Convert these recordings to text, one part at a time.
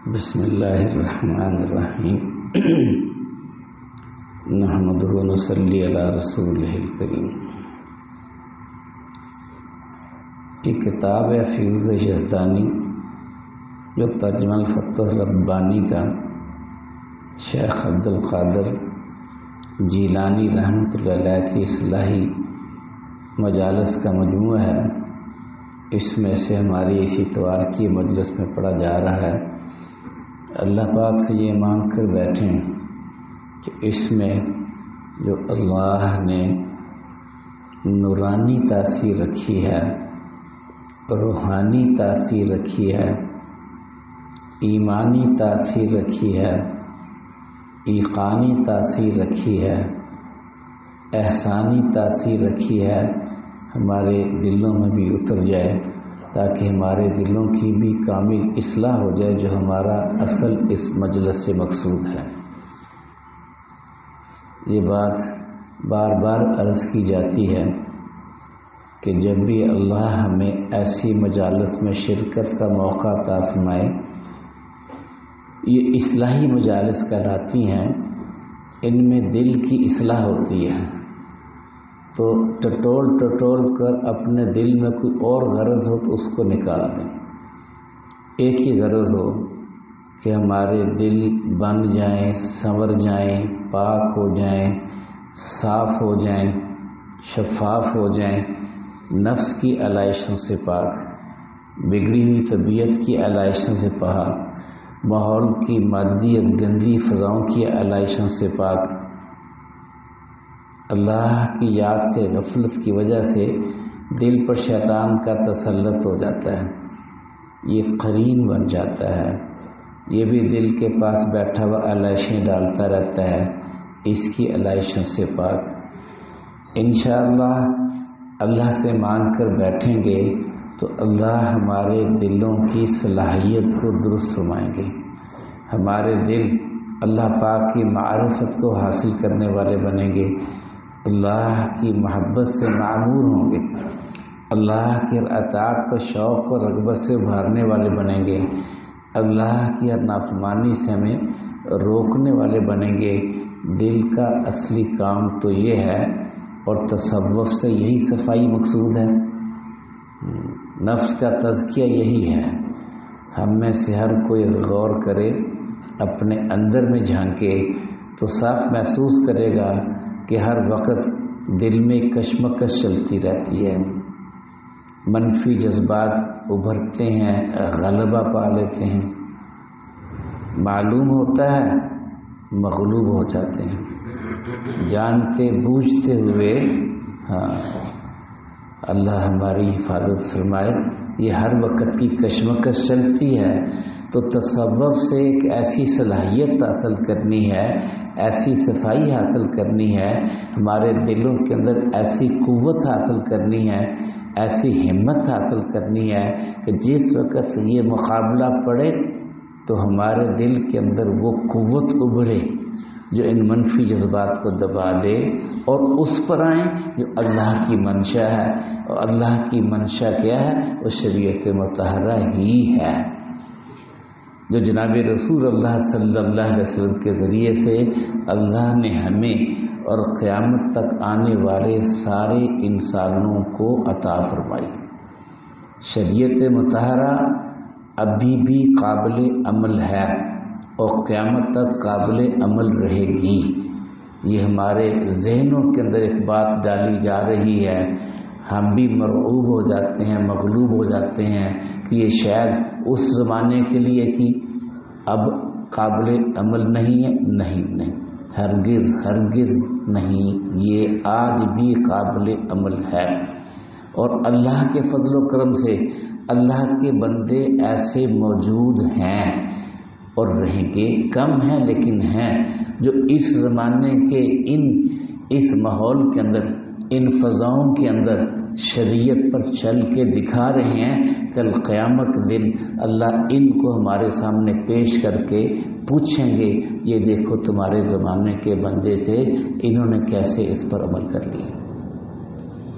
بسم اللہ الرحمن الرحیم نحمدہ و نصلی علی رسولہ الکریم۔ یہ کتاب ہے فیوز یزدانی جو ترجمہ الفتح ربانی کا شیخ عبدالقادر جیلانی رحمۃ اللہ علیہ کی اصلاحی مجالس کا مجموعہ ہے۔ اس میں سے ہماری اسی اتوار کی مجلس میں پڑھا جا رہا ہے۔ اللہ پاک سے یہ مانگ کر بیٹھیں کہ اس میں جو اللہ نے نورانی تاثیر رکھی ہے، روحانی تاثیر رکھی ہے، ایمانی تاثیر رکھی ہے، ایقانی تاثیر رکھی ہے، احسانی تاثیر رکھی ہے، ہمارے دلوں میں بھی اتر جائے تاکہ ہمارے دلوں کی بھی کامل اصلاح ہو جائے، جو ہمارا اصل اس مجلس سے مقصود ہے۔ یہ بات بار بار عرض کی جاتی ہے کہ جب بھی اللہ ہمیں ایسی مجالس میں شرکت کا موقع عطا فرمائے، یہ اصلاحی مجالس کہلاتی ہیں، ان میں دل کی اصلاح ہوتی ہے، تو ٹٹول کر اپنے دل میں کوئی اور غرض ہو تو اس کو نکال دیں۔ ایک ہی غرض ہو کہ ہمارے دل بن جائیں، سنور جائیں، پاک ہو جائیں، صاف ہو جائیں، شفاف ہو جائیں، نفس کی علائشوں سے پاک، بگڑی ہوئی طبیعت کی علائشوں سے پاک، ماحول کی مادی اور گندی فضاؤں کی علائشوں سے پاک۔ اللہ کی یاد سے غفلت کی وجہ سے دل پر شیطان کا تسلط ہو جاتا ہے، یہ قرین بن جاتا ہے، یہ بھی دل کے پاس بیٹھا ہوا علائشیں ڈالتا رہتا ہے، اس کی علائشوں سے پاک۔ انشاءاللہ اللہ سے مانگ کر بیٹھیں گے تو اللہ ہمارے دلوں کی صلاحیت کو درست فرمائیں گے، ہمارے دل اللہ پاک کی معرفت کو حاصل کرنے والے بنیں گے، اللہ کی محبت سے معمور ہوں گے، اللہ کے اطاعت کو شوق اور رغبت سے ابھارنے والے بنیں گے، اللہ کی نافرمانی سے ہمیں روکنے والے بنیں گے۔ دل کا اصلی کام تو یہ ہے، اور تصوف سے یہی صفائی مقصود ہے، نفس کا تزکیہ یہی ہے۔ ہم میں سے ہر کوئی غور کرے، اپنے اندر میں جھانکے تو صاف محسوس کرے گا کہ ہر وقت دل میں کشمکش چلتی رہتی ہے، منفی جذبات ابھرتے ہیں، غلبہ پا لیتے ہیں، معلوم ہوتا ہے مغلوب ہو جاتے ہیں، جانتے بوجھتے ہوئے۔ اللہ ہماری حفاظت فرمائے۔ یہ ہر وقت کی کشمکش چلتی ہے، تو تصوف سے ایک ایسی صلاحیت حاصل کرنی ہے، ایسی صفائی حاصل کرنی ہے، ہمارے دلوں کے اندر ایسی قوت حاصل کرنی ہے، ایسی ہمت حاصل کرنی ہے کہ جس وقت یہ مقابلہ پڑے تو ہمارے دل کے اندر وہ قوت ابھرے جو ان منفی جذبات کو دبا دے، اور اس پر آئیں جو اللہ کی منشا ہے، اور اللہ کی منشا کیا ہے؟ وہ شریعت مطہرہ ہی ہے، جو جناب رسول اللہ صلی اللہ علیہ وسلم کے ذریعے سے اللہ نے ہمیں اور قیامت تک آنے والے سارے انسانوں کو عطا فرمائی۔ شریعت مطہرہ ابھی بھی قابل عمل ہے اور قیامت تک قابل عمل رہے گی۔ یہ ہمارے ذہنوں کے اندر ایک بات ڈالی جا رہی ہے، ہم بھی مرعوب ہو جاتے ہیں، مغلوب ہو جاتے ہیں کہ یہ شاید اس زمانے کے لیے تھی، اب قابل عمل نہیں ہے۔ نہیں، ہرگز نہیں، یہ آج بھی قابل عمل ہے، اور اللہ کے فضل و کرم سے اللہ کے بندے ایسے موجود ہیں اور رہیں گے، کم ہیں لیکن ہیں، جو اس زمانے کے اس ماحول کے اندر، ان فضاؤں کے اندر شریعت پر چل کے دکھا رہے ہیں۔ کل قیامت دن اللہ ان کو ہمارے سامنے پیش کر کے پوچھیں گے، یہ دیکھو تمہارے زمانے کے بندے تھے، انہوں نے کیسے اس پر عمل کر لیا۔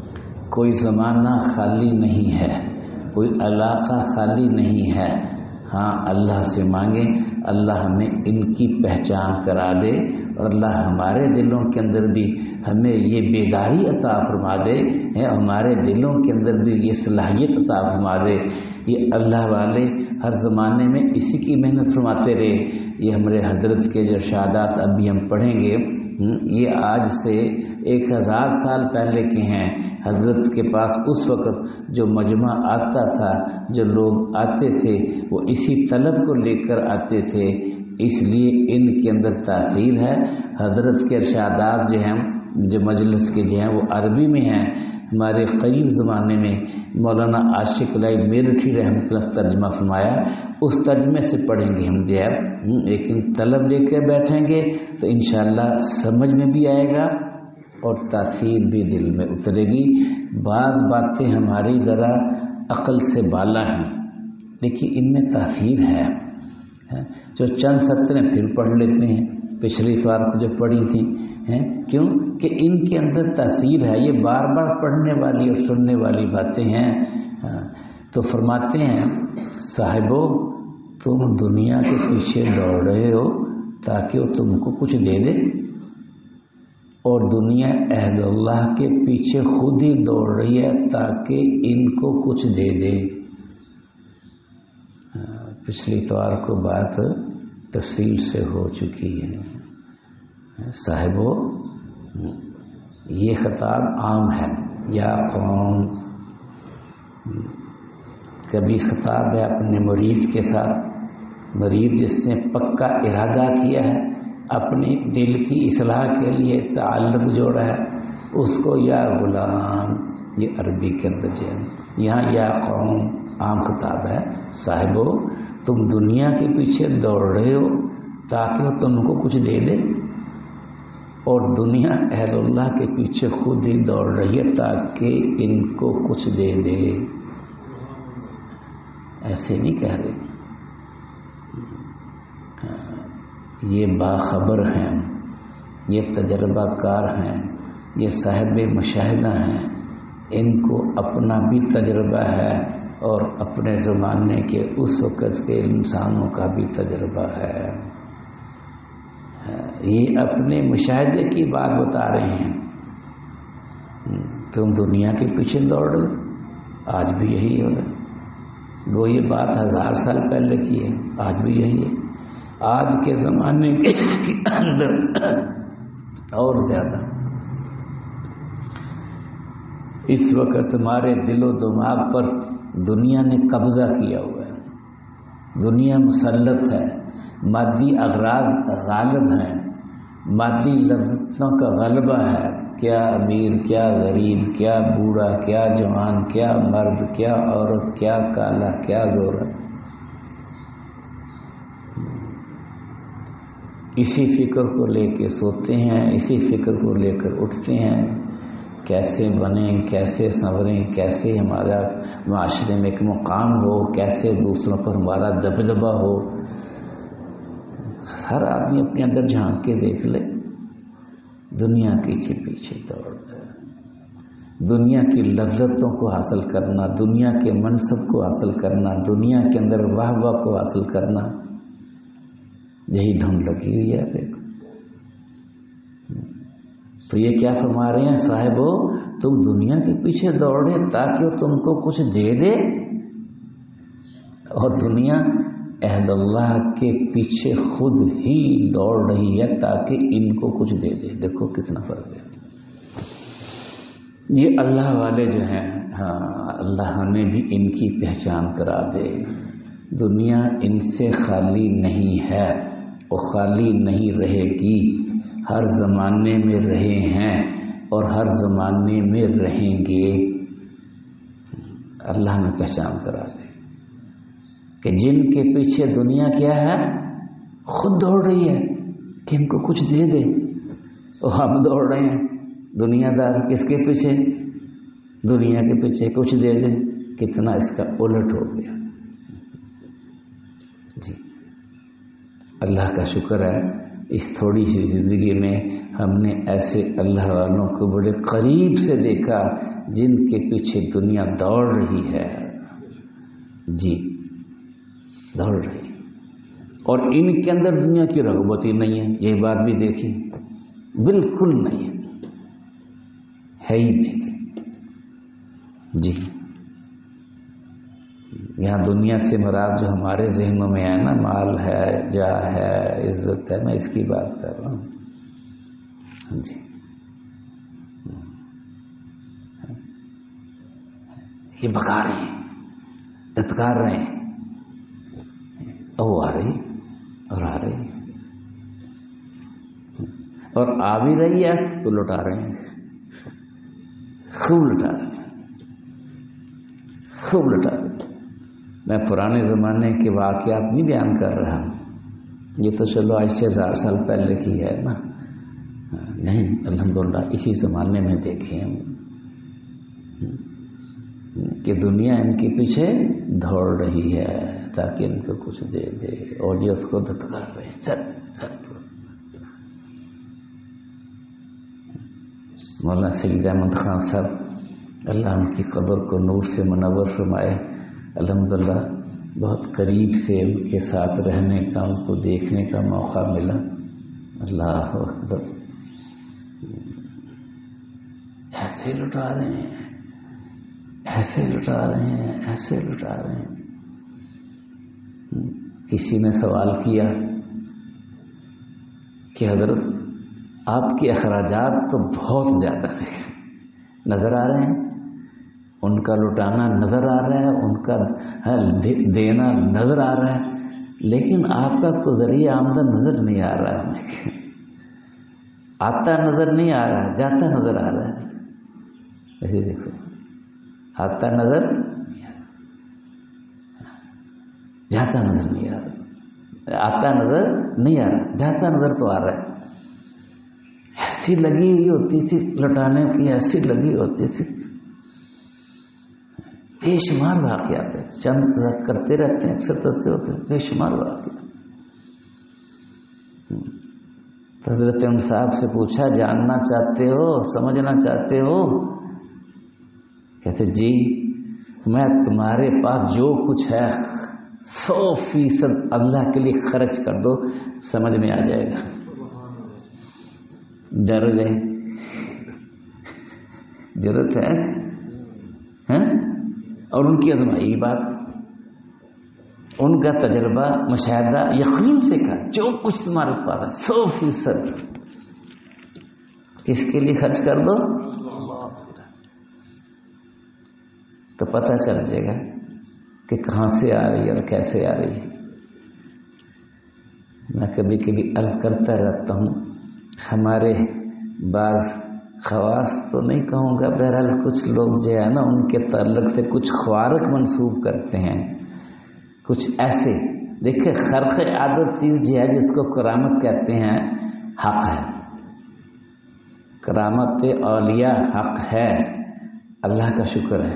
کوئی زمانہ خالی نہیں ہے، کوئی علاقہ خالی نہیں ہے، ہاں اللہ سے مانگیں اللہ ہمیں ان کی پہچان کرا دے، اور اللہ ہمارے دلوں کے اندر بھی ہمیں یہ بیداری عطا فرما دے، ہمارے دلوں کے اندر بھی یہ صلاحیت عطا فرما دے۔ یہ اللہ والے ہر زمانے میں اسی کی محنت فرماتے رہے۔ یہ ہمارے حضرت کے جو ارشادات ابھی ہم پڑھیں گے یہ آج سے 1000 سال پہلے کے ہیں۔ حضرت کے پاس اس وقت جو مجمع آتا تھا، جو لوگ آتے تھے، وہ اسی طلب کو لے کر آتے تھے، اس لیے ان کے اندر تاثیر ہے۔ حضرت کے ارشادات جو ہیں، جو مجلس کے جو ہیں، وہ عربی میں ہیں۔ ہمارے قریب زمانے میں مولانا عاشق الہی میرٹھی رحمۃ اللہ ترجمہ فرمایا، اس ترجمے سے پڑھیں گے ہم جو ہے، لیکن طلب لے کے بیٹھیں گے تو انشاءاللہ سمجھ میں بھی آئے گا اور تاثیر بھی دل میں اترے گی۔ بعض باتیں ہماری ذرا عقل سے بالا ہیں لیکن ان میں تاثیر ہے، جو چند سطریں پھر پڑھ لیتے ہیں پچھلی بار کو جو پڑھی تھیں، کیوں کہ ان کے اندر تاثیر ہے، یہ بار بار پڑھنے والی اور سننے والی باتیں ہیں۔ تو فرماتے ہیں صاحبو تم دنیا کے پیچھے دوڑ رہے ہو تاکہ وہ تم کو کچھ دے دے، اور دنیا اہل اللہ کے پیچھے خود ہی دوڑ رہی ہے تاکہ ان کو کچھ دے دے۔ پچھلی اتوار کو بات تفصیل سے ہو چکی ہے۔ صاحبو یہ خطاب عام ہے، یا قوم، کبھی خطاب ہے اپنے مرید کے ساتھ، مرید جس نے پکا ارادہ کیا ہے، اپنے دل کی اصلاح کے لیے تعلق جوڑا ہے، اس کو یا غلام، یہ عربی کے اندر جو ہے، یہاں یا قوم عام خطاب ہے۔ صاحبو تم دنیا کے پیچھے دوڑ رہے ہو تاکہ وہ تم کو کچھ دے دے، اور دنیا اہل اللہ کے پیچھے خود ہی دوڑ رہی ہے تاکہ ان کو کچھ دے دے۔ ایسے نہیں کہہ رہے، یہ باخبر ہیں، یہ تجربہ کار ہیں، یہ صاحب مشاہدہ ہیں، ان کو اپنا بھی تجربہ ہے اور اپنے زمانے کے اس وقت کے انسانوں کا بھی تجربہ ہے۔ یہ اپنے مشاہدے کی بات بتا رہے ہیں۔ تم دنیا کے پیچھے دوڑ رہے، آج بھی یہی ہو رہا ہے۔ وہ یہ بات 1000 سال پہلے کی ہے، آج بھی یہی ہے۔ آج کے زمانے کے اندر اور زیادہ اس وقت ہمارے دل و دماغ پر دنیا نے قبضہ کیا ہوا ہے، دنیا مسلط ہے، مادی اغراض غالب ہیں، مادی لذتوں کا غلبہ ہے، کیا امیر، کیا غریب، کیا بوڑھا، کیا جوان، کیا مرد، کیا عورت، کیا کالا، کیا گورا، اسی فکر کو لے کے سوتے ہیں، اسی فکر کو لے کر اٹھتے ہیں، کیسے بنیں، کیسے سنوریں، کیسے ہمارا معاشرے میں ایک مقام ہو، کیسے دوسروں پر ہمارا دبدبہ ہو۔ ہر آدمی اپنے اندر جھانک کے دیکھ لے، دنیا کے پیچھے دوڑ رہا ہے، دنیا کی لذتوں کو حاصل کرنا، دنیا کے منصب کو حاصل کرنا، دنیا کے اندر واہ واہ کو حاصل کرنا، یہی دھن لگی ہوئی ہے۔ دیکھو تو یہ کیا فرما رہے ہیں، صاحبو تم دنیا کے پیچھے دوڑے تاکہ وہ تم کو کچھ دے دے، اور دنیا اہل اللہ کے پیچھے خود ہی دوڑ رہی ہے تاکہ ان کو کچھ دے دے۔ دیکھو کتنا فرق ہے۔ یہ اللہ والے جو ہیں، ہاں اللہ ہمیں بھی ان کی پہچان کرا دے۔ دنیا ان سے خالی نہیں ہے اور خالی نہیں رہے گی، ہر زمانے میں رہے ہیں اور ہر زمانے میں رہیں گے۔ اللہ ہمیں پہچان کرا دے کہ جن کے پیچھے دنیا کیا ہے، خود دوڑ رہی ہے کہ ان کو کچھ دے دے، اور ہم دوڑ رہے ہیں دنیا دار کس کے پیچھے، دنیا کے پیچھے کچھ دے دے۔ کتنا اس کا الٹ ہو گیا۔ جی اللہ کا شکر ہے، اس تھوڑی سی زندگی میں ہم نے ایسے اللہ والوں کو بڑے قریب سے دیکھا جن کے پیچھے دنیا دوڑ رہی ہے۔ جی دوڑ رہی ہے، اور ان کے اندر دنیا کی رغبت ہی نہیں ہے. یہ بات بھی دیکھی، بالکل نہیں ہے ہی نہیں. جی یہاں دنیا سے مراد جو ہمارے ذہنوں میں ہے نا، مال ہے، جاہ ہے، عزت ہے، میں اس کی بات کر رہا ہوں. جی یہ بکا رہے ہیں، دتکار رہے ہیں، وہ آ رہی اور آ رہی اور آ بھی رہی ہے تو لٹا رہے ہیں، خوب لٹا رہے ہیں، خوب لٹا رہے ہیں. میں پرانے زمانے کے واقعات نہیں بیان کر رہا ہوں، یہ تو چلو آج سے 1000 سال پہلے کی ہے نا. نہیں، الحمدللہ اسی زمانے میں دیکھے ہم کہ دنیا ان کے پیچھے دوڑ رہی ہے تاکہ ان کو کچھ دے دے، اور یہ اس کو دھتکار رہے ہیں. چل چل. مولانا سید احمد خان صاحب اللہ ان کی قبر کو نور سے منور فرمائے، الحمدللہ بہت قریب سے ان کے ساتھ رہنے کا، ان کو دیکھنے کا موقع ملا. اللہ اکبر. ایسے لٹا رہے ہیں، ایسے لٹا رہے ہیں، ایسے لٹا رہے ہیں. کسی نے سوال کیا کہ حضرت آپ کے اخراجات تو بہت زیادہ ہیں، نظر آ رہے ہیں، ان کا لٹانا نظر آ رہا ہے، ان کا دینا نظر آ رہا ہے، لیکن آپ کا کوئی ذریعہ آمدن نظر نہیں آ رہا ہے. آتا نظر نہیں آ رہا ہے، جاتا نظر آ رہا ہے. ایسے دیکھو، آتا نظر جاتا نظر نہیں آ رہا، آتا نظر نہیں آ رہا، جاتا نظر تو آ رہا ہے. ایسی لگی ہوئی ہوتی تھی لٹانے کی، ایسی لگی ہوتی تھی. بے شمار واقعات ہیں، چند کرتے رہتے ہیں، اکثر تذکرے ہوتے ہیں، بے شمار واقعات. تو حضرت ان صاحب سے پوچھا جاننا چاہتے ہو، سمجھنا چاہتے ہو؟ کہتے جی میں تمہارے پاس جو کچھ ہے 100% اللہ کے لیے خرچ کر دو، سمجھ میں آ جائے گا. ڈر گئے. ضرورت ہے اور ان کی ازمائی بات، ان کا تجربہ مشاہدہ یقین سے کہا جو کچھ تمہارے پاس ہے 100% کس کے لیے خرچ کر دو، تو پتہ چل جائے گا کہ کہاں سے آ رہی ہے اور کیسے آ رہی ہے. میں کبھی کبھی عرض کرتا رہتا ہوں، ہمارے بعض خواص تو نہیں کہوں گا، بہرحال کچھ لوگ جو ہے نا ان کے تعلق سے کچھ خوارق منسوب کرتے ہیں، کچھ ایسے. دیکھیں خرق عادت چیز جو ہے جس کو کرامت کہتے ہیں، حق ہے. کرامت اولیاء حق ہے، اللہ کا شکر ہے،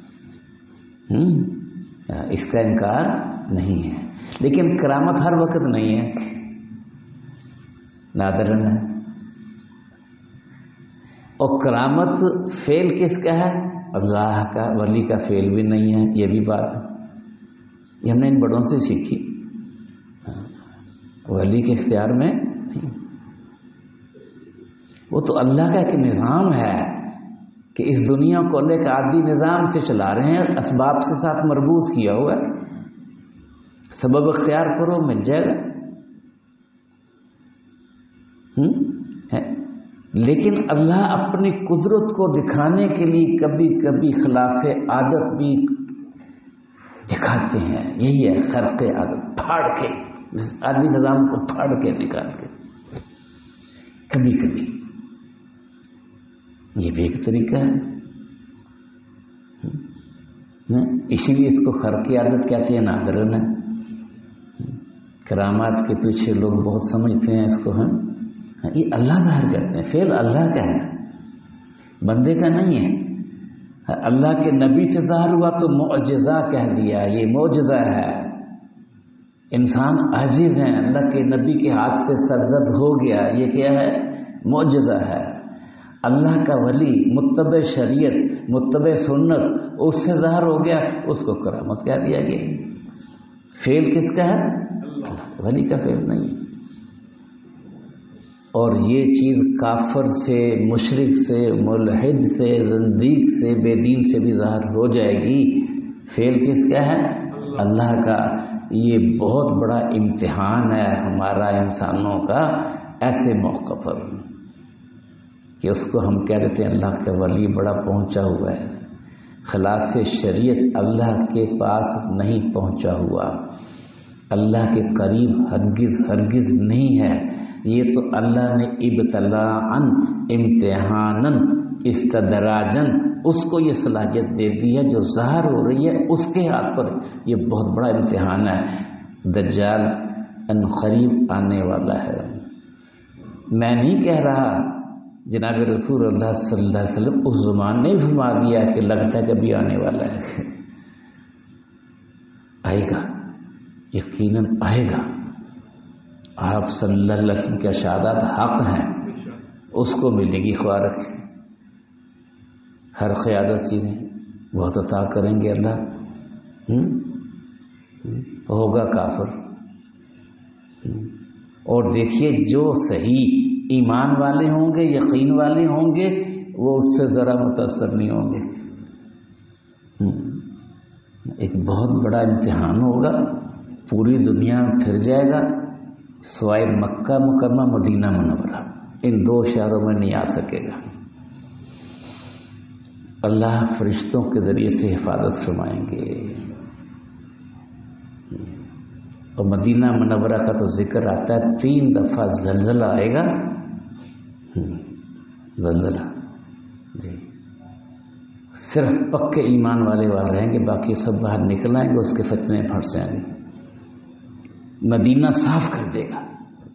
اس کا انکار نہیں ہے. لیکن کرامت ہر وقت نہیں ہے، نادرن ہے. اور کرامت فعل کس کا ہے؟ اللہ کا. ولی کا فعل بھی نہیں ہے، یہ بھی بات ہے. یہ ہم نے ان بڑوں سے سیکھی. ولی کے اختیار میں نہیں، وہ تو اللہ کا ایک نظام ہے کہ اس دنیا کو اللہ کے عادی نظام سے چلا رہے ہیں، اسباب سے ساتھ مربوط کیا ہوا ہے. سبب اختیار کرو مل جائے گا. لیکن اللہ اپنی قدرت کو دکھانے کے لیے کبھی کبھی خلاف عادت بھی دکھاتے ہیں. یہی ہے خرق عادت، پھاڑ کے عادی نظام کو پھاڑ کے نکال کے کبھی کبھی. یہ بھی ایک طریقہ ہے. اسی لیے اس کو خرق عادت کہتے ہیں، نادرن ہے. کرامات کے پیچھے لوگ بہت سمجھتے ہیں اس کو. یہ اللہ ظاہر کرتے ہیں، فعل اللہ کا ہے، بندے کا نہیں ہے. اللہ کے نبی سے ظاہر ہوا تو معجزہ کہہ دیا، یہ معجزہ ہے. انسان عاجز ہیں، اللہ کے نبی کے ہاتھ سے سرزد ہو گیا، یہ کیا ہے؟ معجزہ ہے. اللہ کا ولی متبع شریعت، متبع سنت، اس سے ظاہر ہو گیا، اس کو کرامت کہہ دیا گیا. فعل کس کا ہے؟ اللہ، ولی کا فعل نہیں ہے۔ اور یہ چیز کافر سے، مشرک سے، ملحد سے، زندیق سے، بے دین سے بھی ظاہر ہو جائے گی، فعل کس کا ہے؟ اللہ کا۔ یہ بہت بڑا امتحان ہے ہمارا انسانوں کا ایسے موقع پر کہ اس کو ہم کہہ دیتے ہیں اللہ کا ولی بڑا پہنچا ہوا ہے، خلاف شریعت اللہ کے پاس نہیں پہنچا ہوا، اللہ کے قریب ہرگز ہرگز نہیں ہے۔ یہ تو اللہ نے ابتلاءً، امتحاناً، استدراجاً اس کو یہ صلاحیت دے دی ہے جو ظاہر ہو رہی ہے اس کے ہاتھ پر۔ یہ بہت بڑا امتحان ہے۔ دجال ان قریب آنے والا ہے۔ میں نہیں کہہ رہا، جناب رسول اللہ صلی اللہ علیہ وسلم اس زمان نے فرما دیا کہ لگتا ہے کبھی آنے والا ہے۔ آئے گا، یقیناً آئے گا۔ آپ صلی اللہ علیہ وسلم کے ارشادات حق ہیں، اس کو ملے گی خواہ رکھے۔ ہر قیادت چیزیں بہت عطا کریں گے اللہ۔ ہوگا کافر۔ اور دیکھیے جو صحیح ایمان والے ہوں گے، یقین والے ہوں گے، وہ اس سے ذرا متاثر نہیں ہوں گے۔ ایک بہت بڑا امتحان ہوگا، پوری دنیا میں پھر جائے گا، سوائے مکہ مکرمہ، مدینہ منورہ، ان دو شہروں میں نہیں آ سکے گا۔ اللہ فرشتوں کے ذریعے سے حفاظت فرمائیں گے۔ اور مدینہ منورہ کا تو ذکر آتا ہے 3 دفعہ زلزلہ آئے گا۔ زلزلہ جی، صرف پکے ایمان والے وہاں رہیں گے، باقی سب باہر نکل آئیں گے، اس کے فتنے پھٹ جائیں گے۔ مدینہ صاف کر دے گا۔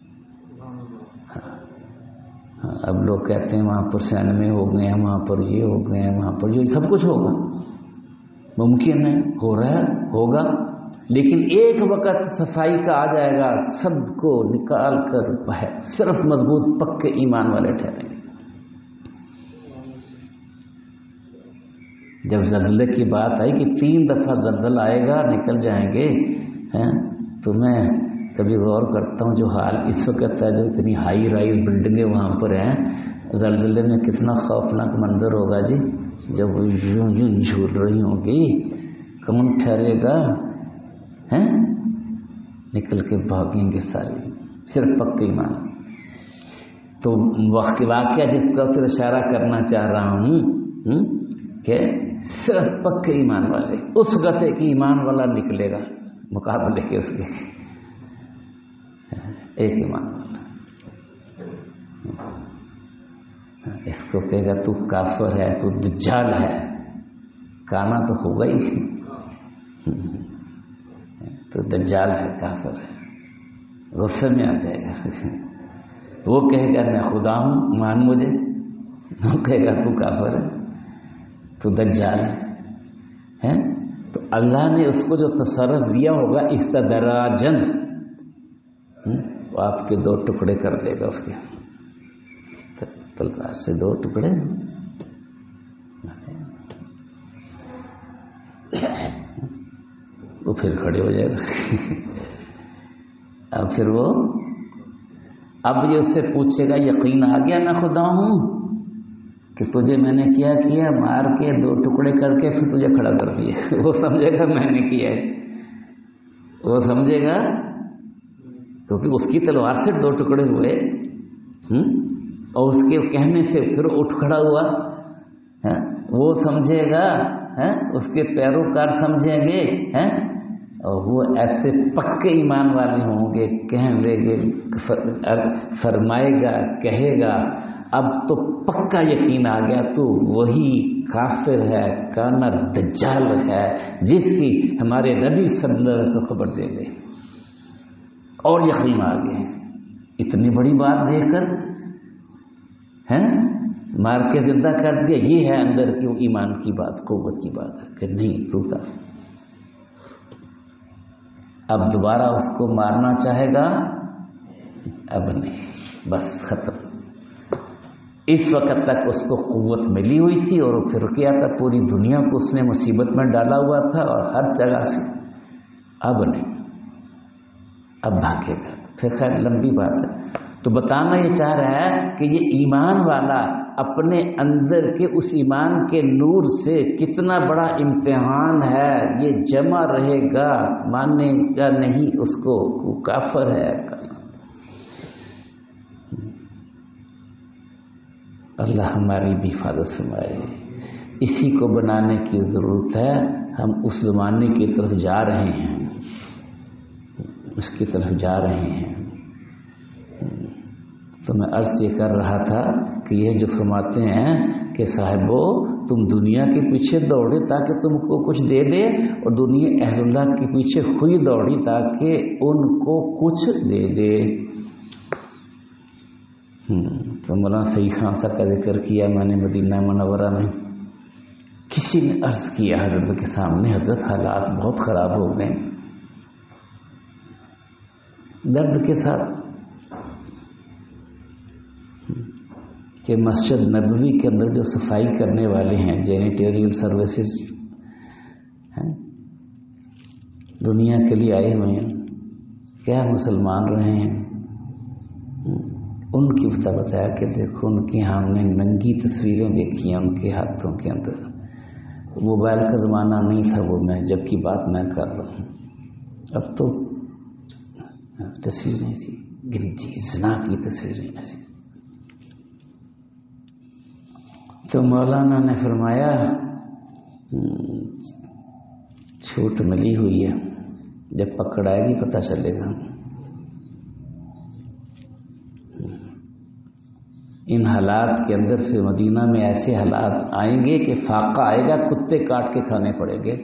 اب لوگ کہتے ہیں وہاں پر 96 ہو گئے ہیں، وہاں پر یہ ہو گئے ہیں، وہاں پر یہ، سب کچھ ہوگا، ممکن ہے، ہو رہا ہے، ہوگا، لیکن ایک وقت صفائی کا آ جائے گا، سب کو نکال کر باہر صرف مضبوط پکے ایمان والے ٹھہریں گے۔ جب زلزلے کی بات آئی کہ 3 دفعہ زلزلہ آئے گا، نکل جائیں گے، تو میں کبھی غور کرتا ہوں جو حال اس وقت ہے، جو اتنی ہائی رائز بلڈنگیں وہاں پر ہیں، زلزلے میں کتنا خوفناک منظر ہوگا جی، جب وہ یوں یوں جھول رہی ہوں گی، کون ٹھہرے گا؟ نکل کے بھاگیں گے سارے، صرف پکے ایمان۔ تو واقعہ جس کا پھر اشارہ کرنا چاہ رہا ہوں کہ صرف پکے ایمان والے، اس وقت ایک ایمان والا نکلے گا مقابلے کے، اس کے ایک ایمان والا، اس کو کہے گا تو کافر ہے، تو دجال ہے، کانا تو ہوگا ہی، تو دجال ہے، کافر ہے، غصے میں آ جائے گا۔ وہ کہے گا میں خدا ہوں، مان مجھے، وہ کہے گا تو کافر ہے، تو دجال ہے۔ تو اللہ نے اس کو جو تصرف دیا ہوگا استدراجن، وہ آپ کے 2 ٹکڑے کر دے گا، اس کے تلوار سے 2 ٹکڑے، وہ پھر کھڑے ہو جائے گا۔ اب پھر وہ اب یہ اس سے پوچھے گا یقین آ گیا میں خدا ہوں کہ تجھے میں نے کیا مار کے 2 ٹکڑے کر کے پھر تجھے کھڑا کر دیا۔ وہ سمجھے گا میں نے کیا ہے، وہ سمجھے گا کیونکہ اس کی تلوار سے 2 ٹکڑے ہوئے، اور اس کے کہنے سے پھر اٹھ کھڑا ہوا، وہ سمجھے گا، اس کے پیروکار سمجھیں گے، اور وہ ایسے پکے ایمان والے ہوں گے، کہنے لگے، فرمائے گا، کہے گا اب تو پکا یقین آ گیا، تو وہی کافر ہے، کانا دجال ہے، جس کی ہمارے نبی صلی اللہ علیہ وسلم خبر دے گئے، اور یقین آ گئے۔ اتنی بڑی بات دیکھ کر مار کے زندہ کر دیا، یہ ہے اندر کی ایمان کی بات، قوت کی بات ہے کہ نہیں تو کافر۔ اب دوبارہ اس کو مارنا چاہے گا، اب نہیں، بس ختم۔ اس وقت تک اس کو قوت ملی ہوئی تھی، اور وہ پھر کیا تھا، پوری دنیا کو اس نے مصیبت میں ڈالا ہوا تھا، اور ہر جگہ سے، اب نہیں، اب بھاگے گا. پھر خیر لمبی بات ہے. تو بتانا یہ چاہ رہا ہے کہ یہ ایمان والا اپنے اندر کے اس ایمان کے نور سے کتنا بڑا امتحان ہے، یہ جمع رہے گا، ماننے گا نہیں اس کو، وہ کافر ہے. اللہ ہماری بھی حفاظت فرمائے. اسی کو بنانے کی ضرورت ہے. ہم اس زمانے کی طرف جا رہے ہیں، اس کی طرف جا رہے ہیں. تو میں عرض یہ کر رہا تھا کہ یہ جو فرماتے ہیں کہ صاحبو تم دنیا کے پیچھے دوڑے تاکہ تم کو کچھ دے دے، اور دنیا اہل اللہ کے پیچھے خود دوڑی تاکہ ان کو کچھ دے دے. تو مولانا سعید خان صاحب کا ذکر کیا میں نے مدینہ منورہ میں. کسی نے عرض کیا حضرت کے سامنے، حضرت حالات بہت خراب ہو گئے، درد کے ساتھ، کہ مسجد نبوی کے اندر جو صفائی کرنے والے ہیں، جینیٹیریل سروسز ہیں، دنیا کے لیے آئے ہوئے ہیں، کیا مسلمان رہے ہیں، ان کی بتایا کہ دیکھو ان کی ہم نے ننگی تصویریں دیکھی ہیں ان کے ہاتھوں کے اندر. موبائل کا زمانہ نہیں تھا وہ میں جب کی بات میں کر رہا ہوں. اب تو تصویریں تھی گنتی زنا کی تصویریں ایسی. تو مولانا نے فرمایا چھوٹ ملی ہوئی ہے، جب پکڑ آئے گی پتہ چلے گا. ان حالات کے اندر پھر مدینہ میں ایسے حالات آئیں گے کہ فاقہ آئے گا، کتے کاٹ کے کھانے پڑیں گے،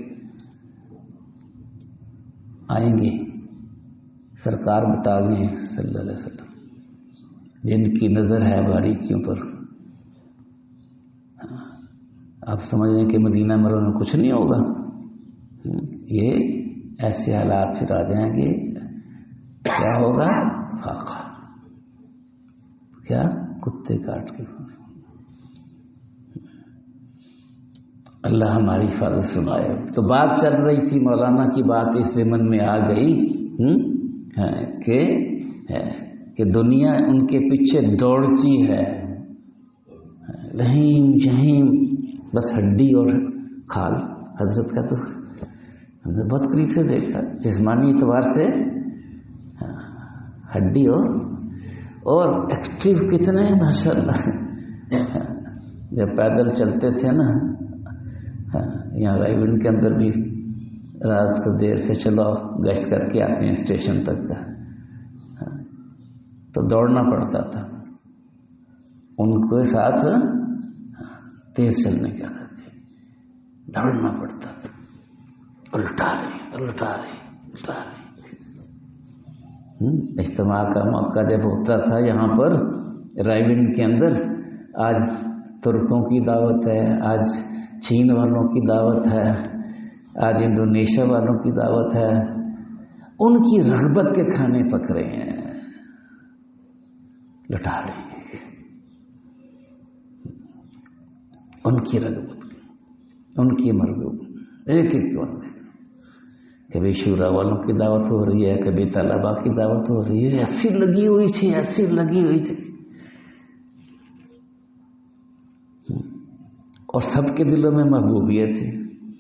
آئیں گے. سرکار بتا گئے صلی اللہ علیہ وسلم، جن کی نظر ہے باریکیوں پر. آپ سمجھ رہے ہیں کہ مدینہ مروں میں کچھ نہیں ہوگا. یہ ایسے حالات پھر آ جائیں گے، کیا ہوگا؟ فاقہ. کیا؟ کتے کاٹ کے. اللہ ہماری حفاظت سنائے. تو بات چل رہی تھی، مولانا کی بات اس ضمن میں آ گئی کہ دنیا ان کے پیچھے دوڑتی ہے، لہیم جہیم، بس ہڈی اور کھال. حضرت کا تو ہم نے بہت قریب سے دیکھا، جسمانی اعتبار سے ہڈی اور ایکٹیو کتنے ہیں ماشاء اللہ. جب پیدل چلتے تھے نا یہاں رائیونڈ کے اندر بھی، رات کو دیر سے چلو گشت کر کے آتے ہیں اسٹیشن تک کا، تو دوڑنا پڑتا تھا ان کے ساتھ. تیز چلنے کی عادت تھی، دوڑنا پڑتا تھا، الٹا رہے. اجتماع کا موقع جب ہوتا تھا یہاں پر رائیونڈ کے اندر، آج ترکوں کی دعوت ہے، آج چین والوں کی دعوت ہے، آج انڈونیشیا والوں کی دعوت ہے. ان کی رغبت کے کھانے پک رہے ہیں، لٹا رہے ہیں. ان کی رغبت، ان کی مرغوب، ایک بندے. کبھی شورا والوں کی دعوت ہو رہی ہے، کبھی طلبا کی دعوت ہو رہی ہے. ایسی لگی ہوئی تھی. اور سب کے دلوں میں محبوبیت تھی،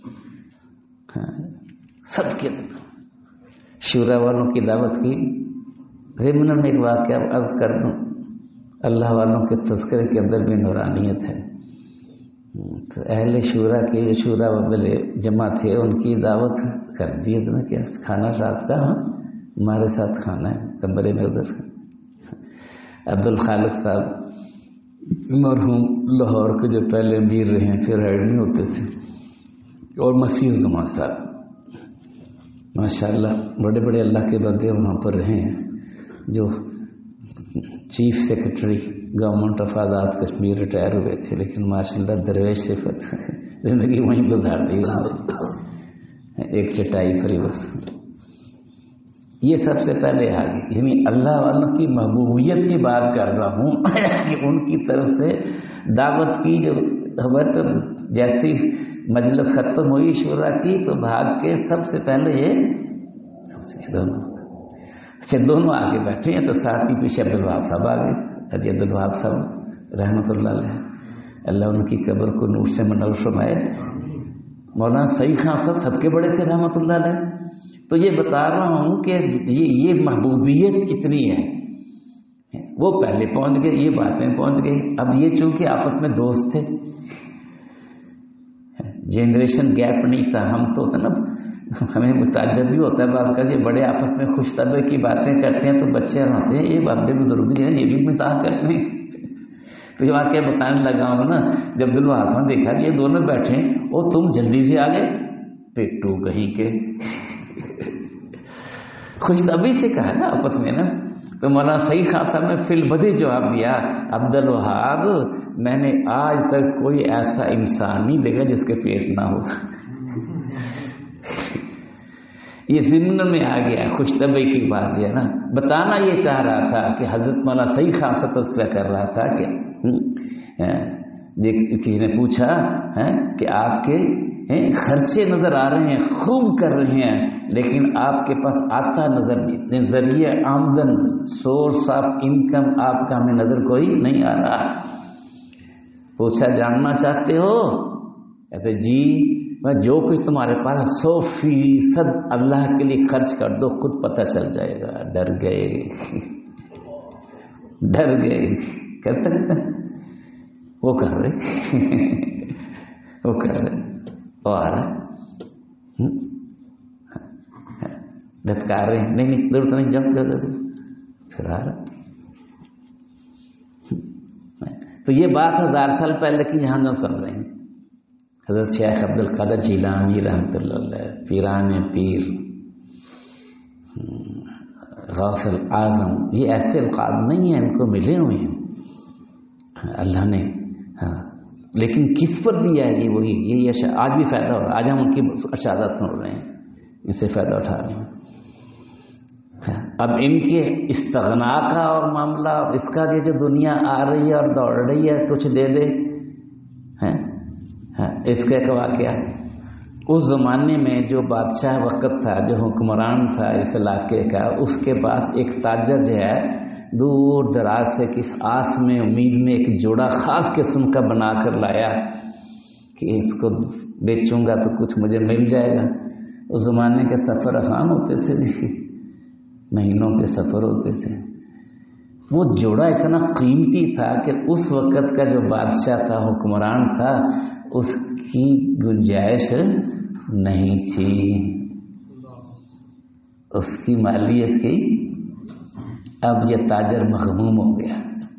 سب کے دلوں. شورا والوں کی دعوت کی. ضمن میں ایک واقعہ عرض کر دوں، اللہ والوں کے تذکرے کے اندر بھی نورانیت ہے. تو اہل شورا کے جو شورا والے جمع تھے ان کی دعوت کر دی نا کہ کھانا رات کا ہمارے ساتھ کھانا ہے کمرے میں. ادھر عبد الخالق صاحب مرحوم لاہور کے جو پہلے امیر رہے ہیں، پھر ہیڈ نہیں ہوتے تھے، اور مسیح زمان صاحب ماشاءاللہ بڑے بڑے اللہ کے بندے وہاں پر رہے ہیں، جو chief secretary government of Azad Kashmir retire ہوئے تھے، لیکن ماشاءاللہ درویش صفت زندگی وہیں گزار دی ایک چٹائی پر ہی بس. یہ سب سے پہلے آگے، یعنی اللہ والوں کی محبوبیت کی بات کر رہا ہوں کہ ان کی طرف سے دعوت کی جو خبر. تو جیسی مجلس ختم ہوئی شورا کی تو بھاگ کے سب سے پہلے یہ دونوں اچھا دونوں آگے بیٹھے ہیں تو ساتھ ہی پیچھے عبدالوہاب صاحب آ گئے. حاجی عبدالوہاب صاحب رحمۃ اللہ علیہ، اللہ ان کی قبر کو نور سے منور فرمائے. مولانا سعید خان صاحب سب کے بڑے تھے رحمۃ اللہ علیہ. تو یہ بتا رہا ہوں کہ یہ محبوبیت کتنی ہے. وہ پہلے پہنچ گئے، یہ باتیں پہنچ گئی. اب یہ چونکہ آپس میں دوست تھے، جنریشن گیپ نہیں تھا. ہم تو نا ہمیں متعجب بھی ہوتا ہے بات کا، یہ بڑے آپس میں خوش طبع کی باتیں کرتے ہیں تو بچے رہتے ہیں یہ بابے بزرگ ہیں یہ بھی مزاح کرتے ہیں. تو یہ واقعہ بتانے لگا ہوں نا، جب عبدالوہاب صاحب نے دیکھا کہ یہ دونوں بیٹھے ہیں، وہ تم جلدی سے آ گئے پیٹو کہیں کے. خوش طبعی سے کہا نا آپس میں نا. تو مولانا سعید خان صاحب نے فی البدیہہ جواب دیا، عبدالوہاب میں نے آج تک کوئی ایسا انسان نہیں دیکھا جس کے پیٹ نہ ہو. یہ ضمن میں آ گیا خوش طبعی کی بات جو ہے نا. بتانا یہ چاہ رہا تھا کہ حضرت مولانا سعید خان سے تذکرہ کر رہا تھا کہ کسی نے پوچھا کہ آپ کے خرچے نظر آ رہے ہیں، خوب کر رہے ہیں، لیکن آپ کے پاس آتا نظر نہیں، ذریعہ آمدن سورس آف انکم آپ کا ہمیں نظر کوئی نہیں آ رہا. پوچھا جاننا چاہتے ہو؟ کہتے جی میں جو کچھ تمہارے پاس 100% اللہ کے لیے خرچ کر دو، خود پتہ چل جائے گا. ڈر گئے کر سکتے ہیں؟ وہ کر رہے وہ کر رہے وہ آ رہا دھتکار رہے ہیں، نہیں ضرورت نہیں، جب پھر آ رہا. تو یہ بات 1000 سال پہلے کی یہاں ہم سن رہے ہیں. حضرت شیخ عبد القادر جیلانی رحمۃ اللہ علیہ، پیران پیر، غوث الاعظم، یہ ایسے القاب نہیں ہیں، ان کو ملے ہوئے ہیں اللہ نے. ہاں لیکن کس پر دیا ہے یہ وہی یہ آج بھی فائدہ ہو رہا ہے. آج ہم ان کی ارشادات سن رہے ہیں، اس سے فائدہ اٹھا رہے ہیں. اب ان کے استغنا کا اور معاملہ اور اس کا جو دنیا آ رہی ہے اور دوڑ رہی ہے کچھ دے دے، اس کا ایک واقعہ. اس زمانے میں جو بادشاہ وقت تھا، جو حکمران تھا اس علاقے کا، اس کے پاس ایک تاجر جو ہے دور دراز سے کس آس میں امید میں ایک جوڑا خاص قسم کا بنا کر لایا کہ اس کو بیچوں گا تو کچھ مجھے مل جائے گا. اس زمانے کے سفر آسان ہوتے تھے جی، مہینوں کے سفر ہوتے تھے. وہ جوڑا اتنا قیمتی تھا کہ اس وقت کا جو بادشاہ تھا، حکمران تھا، اس کی گنجائش نہیں تھی، اس کی مالیت کی. اب یہ تاجر مغموم ہو گیا.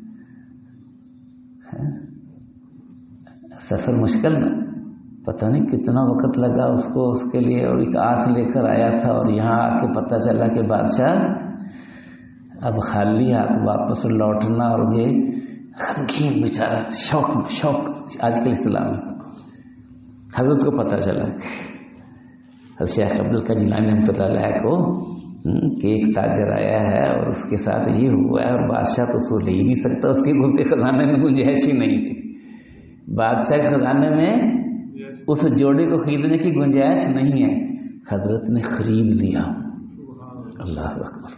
سفر مشکل نہ، پتہ نہیں کتنا وقت لگا اس کو اس کے لیے، اور ایک آس لے کر آیا تھا، اور یہاں آ کے پتہ چلا کہ بادشاہ اب خالی ہاتھ واپس لوٹنا، اور یہ غمگین بیچارہ شوق آج کل اصطلاح میں. حضرت کو پتہ چلا حضرت شیخ عبد القادر جیلانی رحمۃ اللہ علیہ کو کہ ایک تاجر آیا ہے اور اس کے ساتھ یہ ہوا ہے، اور بادشاہ تو اس کو لے ہی نہیں سکتا، اس کے خزانے میں گنجائش ہی نہیں تھی. بادشاہ کے خزانے میں اس جوڑے کو خریدنے کی گنجائش نہیں ہے. حضرت نے خرید لیا. اللہ اکبر.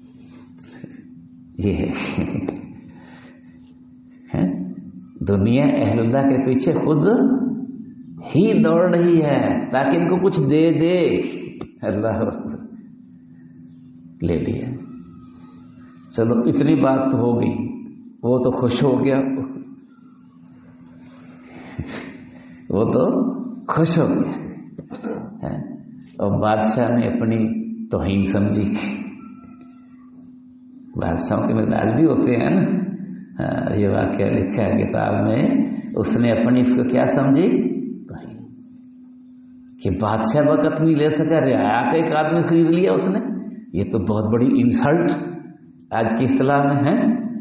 یہ ہے دنیا اہل اللہ کے پیچھے خود ہی دوڑ رہی ہے تاکہ ان کو کچھ دے دے. اللہ اکبر. لے لیا. چلو اتنی بات تو ہو گئی، وہ تو خوش ہو گیا، وہ تو خوش ہو گیا. اور بادشاہ نے اپنی توہین سمجھی. بادشاہوں کے مزاج بھی ہوتے ہیں نا. یہ واقعہ لکھا ہے کتاب میں. اس نے اپنی اس کو کیا سمجھی؟ توہین. کہ بادشاہ وقت نہیں لے سکا، رعایا کا ایک آدمی خرید لیا اس نے. یہ تو بہت بڑی انسلٹ آج کی اصطلاح میں ہے.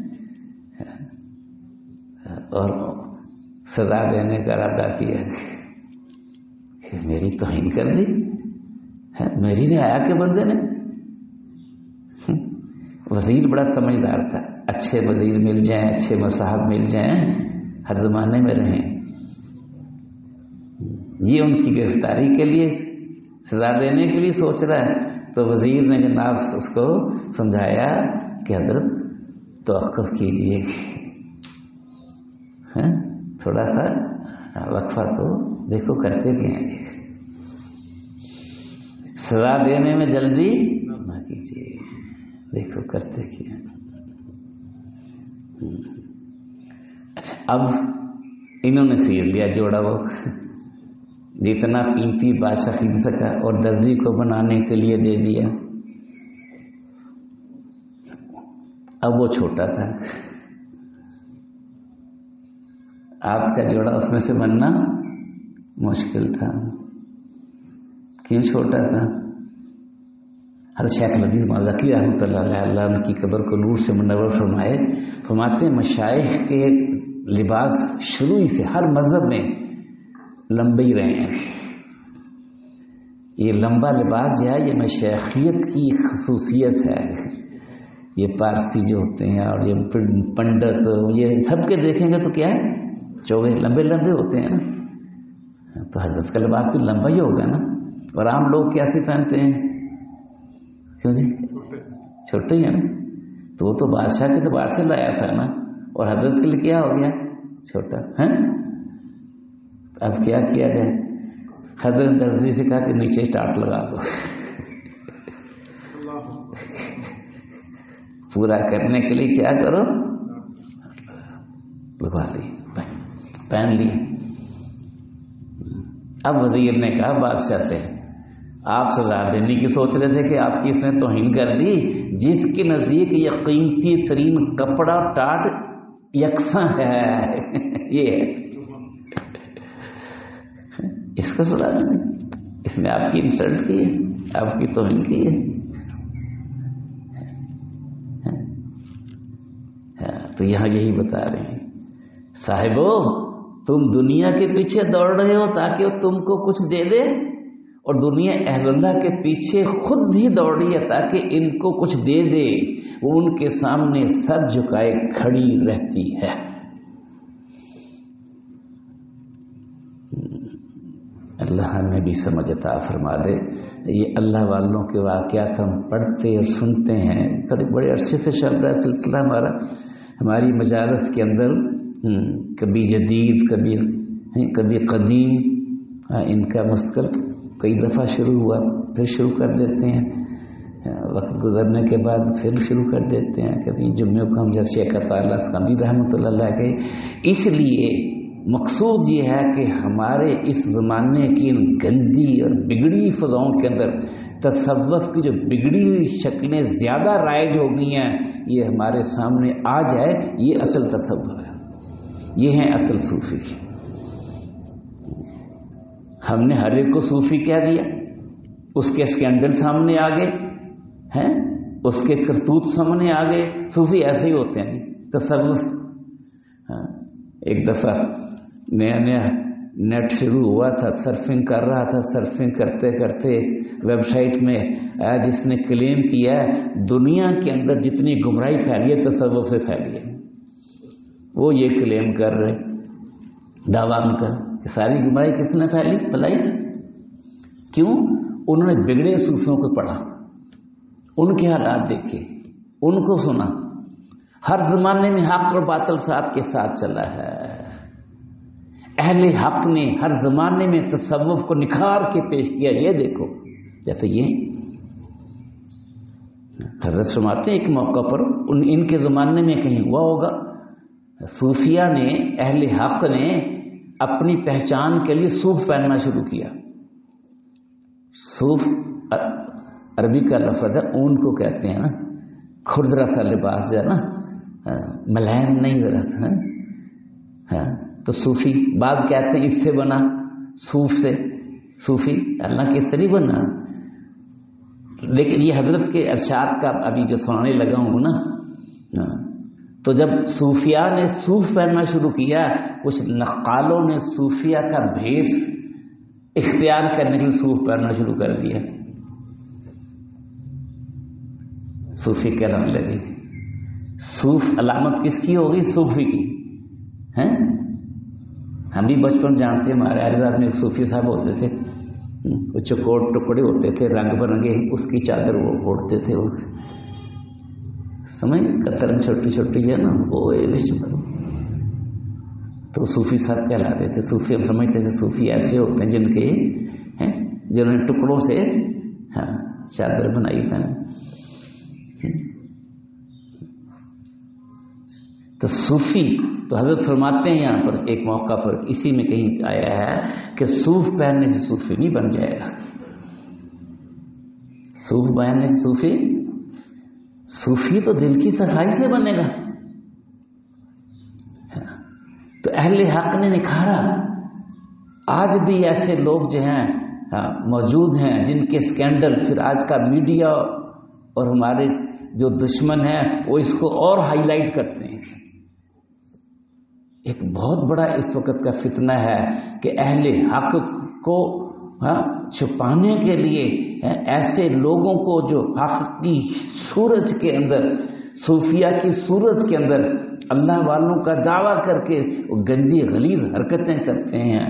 اور سزا دینے کا ارادہ کیا کہ میری توہین کر دی، میری رعایا کے بندے نے. وزیر بڑا سمجھدار تھا. اچھے وزیر مل جائیں، اچھے مصاحب مل جائیں، ہر زمانے میں رہیں. یہ ان کی گرفتاری کے لیے، سزا دینے کے لیے سوچ رہا ہے. تو وزیر نے جناب اس کو سمجھایا کہ حضرت توقف کیجیے، تھوڑا سا وقفہ تو دیکھو کرتے کیا ہیں، سزا دینے میں جلدی نہ کیجیے، دیکھو کرتے کیا. اچھا اب انہوں نے خرید لیا جوڑا، وہ جتنا قیمتی بادشاہ خرید سکا، اور درزی کو بنانے کے لیے دے دیا. اب وہ چھوٹا تھا، آپ کا جوڑا اس میں سے بننا مشکل تھا. کیوں چھوٹا تھا؟ حضرت شیخ لبیب مالکی رحمۃ اللہ علیہ، اللہ ان کی قبر کو نور سے منور فرمائے، فرماتے ہیں مشائخ کے لباس شروع ہی سے ہر مذہب میں لمبے ہی رہے ہیں. یہ لمبا لباس جو ہے یہ مشائخیت کی خصوصیت ہے. یہ پارسی جو ہوتے ہیں اور یہ پنڈت، یہ سب کے دیکھیں گے تو کیا ہے، چوگے لمبے لمبے ہوتے ہیں نا. تو حضرت کا لباس بھی لمبا ہی ہوگا نا. اور عام لوگ کیسے پہنتے ہیں؟ کیوں جی؟ چھوٹے ہی ہیں نا. تو وہ تو بادشاہ کے دربار سے لایا تھا نا، اور حضرت کے لیے کیا ہو گیا؟ چھوٹا ہے. اب کیا کیا جائے؟ حضرت درزی سے کہا کہ نیچے ٹاٹ لگا دو. پورا کرنے کے لیے کیا کرو؟ لگوا لی، پہن لی. اب وزیر نے کہا بادشاہ سے، آپ سزا دینے کی سوچ رہے تھے کہ آپ کی اس نے توہین کر دی. جس کے نزدیک یہ قیمتی ترین کپڑا ٹاٹ یکساں ہے، یہ ہے، اس کو سزا دیں. اس نے آپ کی انسلٹ کی ہے، آپ کی توہین کی ہے. تو یہاں یہی بتا رہے ہیں، صاحبو تم دنیا کے پیچھے دوڑ رہے ہو تاکہ وہ تم کو کچھ دے دے، اور دنیا اہل اللہ کے پیچھے خود ہی دوڑ رہی ہے تاکہ ان کو کچھ دے دے. وہ ان کے سامنے سر جھکائے کھڑی رہتی ہے. اللہ ہمیں بھی سمجھ عطا فرما دے. یہ اللہ والوں کے واقعات ہم پڑھتے اور سنتے ہیں، بڑے عرصے سے چل رہا ہے سلسلہ ہمارا، ہماری مجالس کے اندر کبھی جدید کبھی قدیم، ان کا مستقل کئی دفعہ شروع ہوا، پھر شروع کر دیتے ہیں، وقت گزرنے کے بعد پھر شروع کر دیتے ہیں. کبھی جمعے کو ہم جیسے شیخ تعالیٰ اسکندری رحمۃ اللہ علیہ کے. اس لیے مقصود یہ ہے کہ ہمارے اس زمانے کی ان گندی اور بگڑی فضاؤں کے اندر تصوف کی جو بگڑی ہوئی شکلیں زیادہ رائج ہو گئی ہیں، یہ ہمارے سامنے آ جائے. یہ اصل تصوف ہے، یہ ہیں اصل صوفی. ہم نے ہر ایک کو صوفی کہہ دیا، اس کے اسکینڈل سامنے آ گئے ہیں، اس کے کرتوت سامنے آ گئے. صوفی ایسے ہی ہوتے ہیں جی. تصوف، ایک دفعہ نیا نیا نیٹ شروع ہوا تھا، سرفنگ کر رہا تھا، سرفنگ کرتے کرتے ایک ویب سائٹ میں آیا جس نے کلیم کیا ہے دنیا کے اندر جتنی گمراہی پھیلی ہے تصوف سے پھیلی ہے. وہ یہ کلیم کر رہے، دعویٰ ان کا کہ ساری گمراہی کس نے پھیلی بھلائی. کیوں؟ انہوں نے بگڑے صوفیوں کو پڑھا، ان کے حالات دیکھے، ان کو سنا. ہر زمانے میں حق اور باطل ساتھ کے ساتھ چلا ہے. اہل حق نے ہر زمانے میں تصوف کو نکھار کے پیش کیا. یہ دیکھو، جیسے یہ حضرت فرماتے ہیں ایک موقع پر ان کے زمانے میں کہیں ہوا ہوگا، صوفیہ نے، اہل حق نے اپنی پہچان کے لیے صوف پہننا شروع کیا. صوف عربی کا لفظ ہے، اون کو کہتے ہیں نا، کھردرا سا لباس جو ہے نا، ملائم نہیں رہتا. تو صوفی بعد کہتے ہیں اس سے بنا، صوف سے. صوفی اللہ کس طرح بنا؟ لیکن یہ حضرت کے ارشاد کا ابھی جو سنانے لگا ہوں نا، تو جب صوفیہ نے صوف پہننا شروع کیا، کچھ نقالوں نے صوفیہ کا بھیس اختیار کرنے کے لیے صوف پہننا شروع کر دیا. صوفی کہنے لگے. صوف علامت کس کی ہوگی؟ صوفی کی. ہیں ہم بھی بچپن جانتے ہیں، ہمارے عارضات میں ایک صوفی صاحب ہوتے تھے، وہ چوکور ٹکڑے ہوتے تھے رنگ برنگے، اس کی چادر وہ اوڑھتے تھے، وہ سمجھ قطر چھوٹی چھوٹی ہے نا وہ تو صوفی صاحب کہلاتے تھے۔ صوفی ہم سمجھتے تھے صوفی ایسے ہوتے ہیں جن کے جنہوں نے ٹکڑوں سے چادر بنائی تھا۔ تو صوفی تو حضرت فرماتے ہیں یہاں پر ایک موقع پر اسی میں کہیں آیا ہے کہ صوف پہننے سے صوفی نہیں بن جائے گا۔ صوف پہننے سے صوفی تو دل کی صفائی سے بنے گا۔ تو اہل حق نے نکھارا، آج بھی ایسے لوگ جو ہیں موجود ہیں جن کے سکینڈل پھر آج کا میڈیا اور ہمارے جو دشمن ہیں وہ اس کو اور ہائی لائٹ کرتے ہیں۔ ایک بہت بڑا اس وقت کا فتنہ ہے کہ اہل حق کو چھپانے کے لیے ایسے لوگوں کو جو حق کی صورت کے اندر، صوفیہ کی صورت کے اندر اللہ والوں کا دعویٰ کر کے وہ گندی غلیظ حرکتیں کرتے ہیں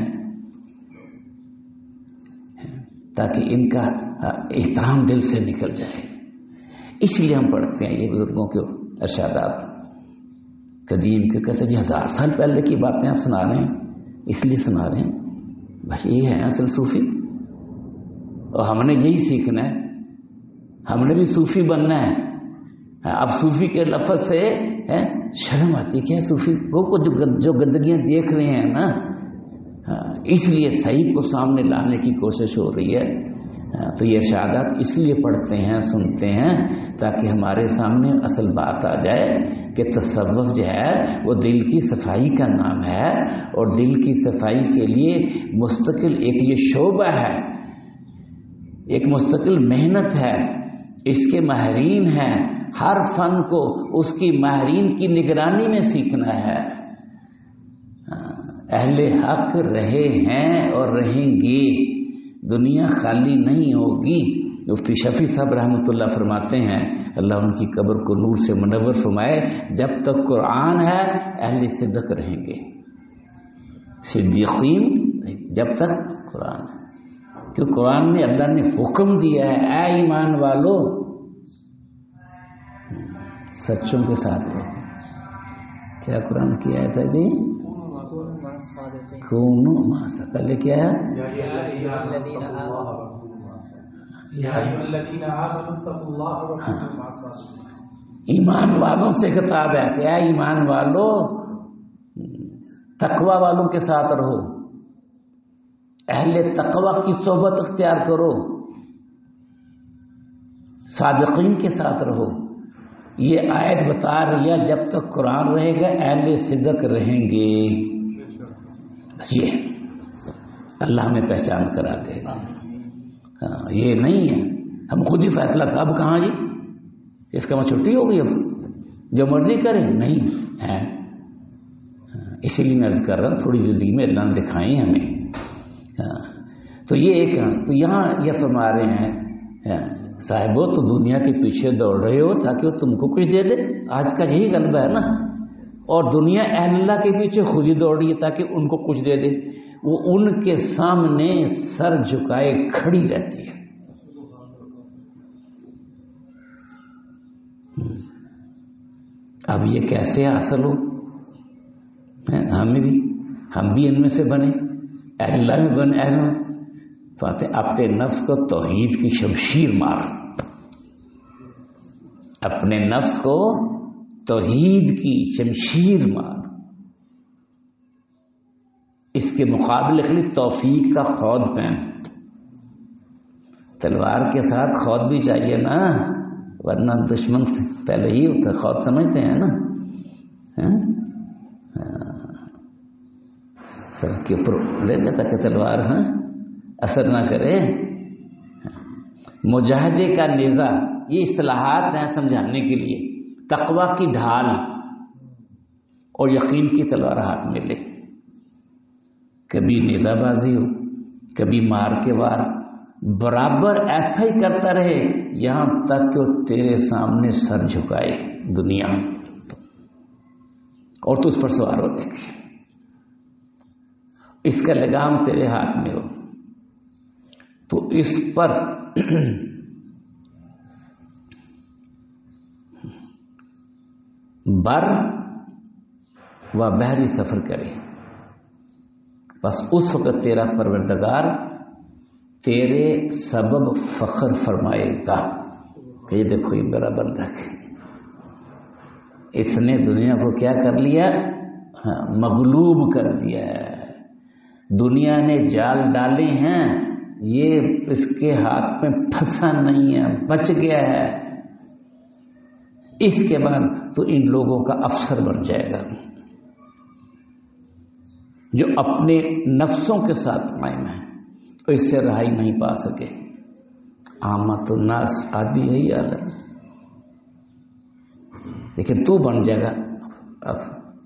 تاکہ ان کا احترام دل سے نکل جائے۔ اس لیے ہم پڑھتے ہیں یہ بزرگوں کے ارشادات قدیم کے، کہتے ہیں 1000 سال پہلے کی باتیں آپ سنا رہے ہیں، اس لیے سنا رہے ہیں بھائی یہ ہے اصل صوفی، اور ہم نے یہی سیکھنا ہے، ہم نے بھی صوفی بننا ہے۔ اب صوفی کے لفظ سے شرم آتی ہے کہ صوفی کو جو گندگیاں دیکھ رہے ہیں نا، اس لیے صحیح کو سامنے لانے کی کوشش ہو رہی ہے۔ تو یہ ارشادات اس لیے پڑھتے ہیں، سنتے ہیں تاکہ ہمارے سامنے اصل بات آ جائے کہ تصوف جو ہے وہ دل کی صفائی کا نام ہے، اور دل کی صفائی کے لیے مستقل ایک یہ شعبہ ہے، ایک مستقل محنت ہے، اس کے ماہرین ہیں، ہر فن کو اس کی ماہرین کی نگرانی میں سیکھنا ہے۔ اہل حق رہے ہیں اور رہیں گے، دنیا خالی نہیں ہوگی۔ مفتی شفیع صاحب رحمۃ اللہ فرماتے ہیں، اللہ ان کی قبر کو نور سے منور فرمائے، جب تک قرآن ہے اہل صدق رہیں گے، صدیقین جب تک قرآن ہے، کیوں قرآن میں اللہ نے حکم دیا ہے اے ایمان والو سچوں کے ساتھ رہو۔ کیا قرآن کی آیت ہے جی؟ کونو ماسا، پہلے کیا ہے؟ ایمان والوں سے خطاب ہے کہ اے ایمان والو تقوی والوں کے ساتھ رہو، اہل تقوی کی صحبت اختیار کرو، صادقین کے ساتھ رہو۔ یہ آیت بتا رہی ہے جب تک قرآن رہے گا اہل صدق رہیں گے، بس یہ اللہ ہمیں پہچان کرا دے گا۔ یہ نہیں ہے ہم خود ہی فیصلہ کر اب کہاں جی اس کا میں چھٹی ہو گئی اب جو مرضی کریں، نہیں ہے۔ اسی لیے میں عرض کر رہا ہوں تھوڑی زندگی میں اللہ نے دکھائیں ہمیں۔ تو یہ ایک تو یہاں یہ فرما رہے ہیں صاحبو تو دنیا کے پیچھے دوڑ رہے ہو تاکہ وہ تم کو کچھ دے دے، آج کا یہی غلبہ ہے نا، اور دنیا اہل اللہ کے پیچھے خود ہی دوڑ رہی ہے تاکہ ان کو کچھ دے دے، وہ ان کے سامنے سر جھکائے کھڑی رہتی ہے۔ اب یہ کیسے حاصل ہو؟ ہم بھی ان میں سے بنے، اہل اللہ میں بنے، اہل میں فاتح اپنے نفس کو توحید کی شمشیر مار، اپنے نفس کو توحید کی شمشیر مار، اس کے مقابلے کے لیے توفیق کا خود پہن۔ تلوار کے ساتھ خود بھی چاہیے نا، ورنہ دشمن پہلے ہی ہوتا ہے، خود سمجھتے ہیں نا، سر کے اوپر لے جاتا کہ تلوار اثر نہ کرے۔ مجاہدے کا نیزہ، یہ اصطلاحات ہیں سمجھانے کے لیے، تقوی کی ڈھال اور یقین کی تلوار ہاتھ میں لے، کبھی نیزہ بازی ہو کبھی مار کے وار، برابر ایسا ہی کرتا رہے یہاں تک کہ وہ تیرے سامنے سر جھکائے دنیا اور تو اس پر سوار ہو جائے گی، اس کا لگام تیرے ہاتھ میں ہو تو اس پر بر و بحری سفر کرے، بس اس وقت تیرا پروردگار تیرے سبب فخر فرمائے گا کہ یہ دیکھو یہ میرا بندہ ہے، اس نے دنیا کو کیا کر لیا؟ مغلوب کر دیا ہے، دنیا نے جال ڈالے ہیں، یہ اس کے ہاتھ میں پھنسا نہیں ہے، بچ گیا ہے۔ اس کے بعد تو ان لوگوں کا افسر بن جائے گا جو اپنے نفسوں کے ساتھ قائم ہیں اور اس سے رہائی نہیں پا سکے۔ عامت الناس آدمی یہی حال ہے، لیکن تو بن جائے گا۔ اب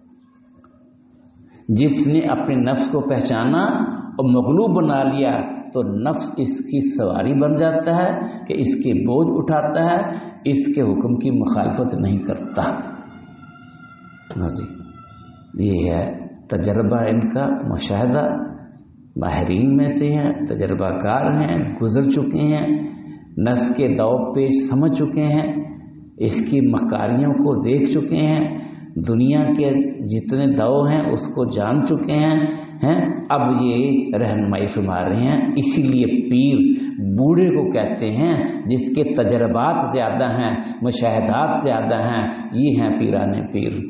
جس نے اپنے نفس کو پہچانا اور مغلوب بنا لیا تو نفس اس کی سواری بن جاتا ہے کہ اس کے بوجھ اٹھاتا ہے، اس کے حکم کی مخالفت نہیں کرتا۔ ہاں جی، یہ ہے تجربہ ان کا، مشاہدہ، ماہرین میں سے ہیں، تجربہ کار ہیں، گزر چکے ہیں، نفس کے دو پیچ سمجھ چکے ہیں، اس کی مکاریوں کو دیکھ چکے ہیں، دنیا کے جتنے دو ہیں اس کو جان چکے ہیں، اب یہ رہنمائی فرما رہے ہیں۔ اسی لیے پیر بوڑھے کو کہتے ہیں جس کے تجربات زیادہ ہیں، مشاہدات زیادہ ہیں، یہ ہیں پیران پیر۔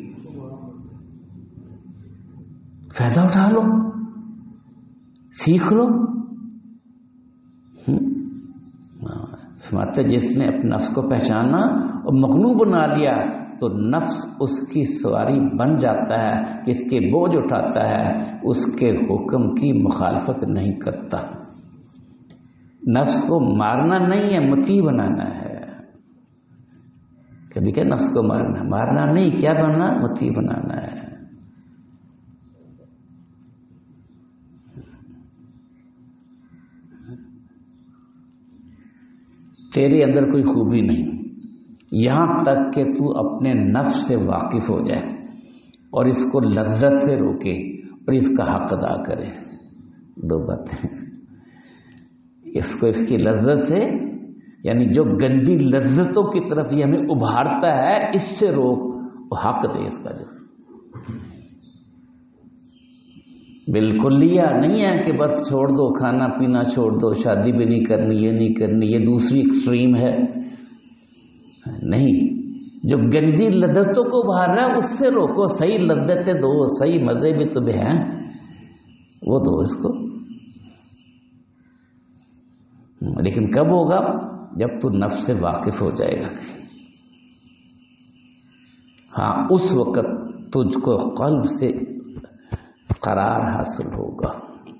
فائدہ اٹھا لو، سیکھ لو۔ فرماتے جس نے اپنے نفس کو پہچانا اور مغلوب بنا لیا تو نفس اس کی سواری بن جاتا ہے کہ اس کے بوجھ اٹھاتا ہے، اس کے حکم کی مخالفت نہیں کرتا۔ نفس کو مارنا نہیں ہے، مطیع بنانا ہے۔ کبھی کہ نفس کو مارنا نہیں، کیا بننا؟ مطیع بنانا ہے۔ تیرے اندر کوئی خوبی نہیں، یہاں تک کہ تو اپنے نفس سے واقف ہو جائے اور اس کو لذت سے روکے اور اس کا حق ادا کرے۔ دو باتیں، اس کو اس کی لذت سے، یعنی جو گندی لذتوں کی طرف یہ ہمیں ابھارتا ہے اس سے روک، اور حق دے اس کا۔ جو بالکل لیا نہیں ہے کہ بس چھوڑ دو، کھانا پینا چھوڑ دو، شادی بھی نہیں کرنی، یہ نہیں کرنی، یہ دوسری ایکسٹریم ہے۔ نہیں، جو گندی لذتوں کو ابھار رہا ہے اس سے روکو، صحیح لذتیں دو، صحیح مزے بھی تمہیں ہیں وہ دو اس کو۔ لیکن کب ہوگا؟ جب تو نفس سے واقف ہو جائے گا۔ ہاں، اس وقت تجھ کو قلب سے قرار حاصل ہوگا،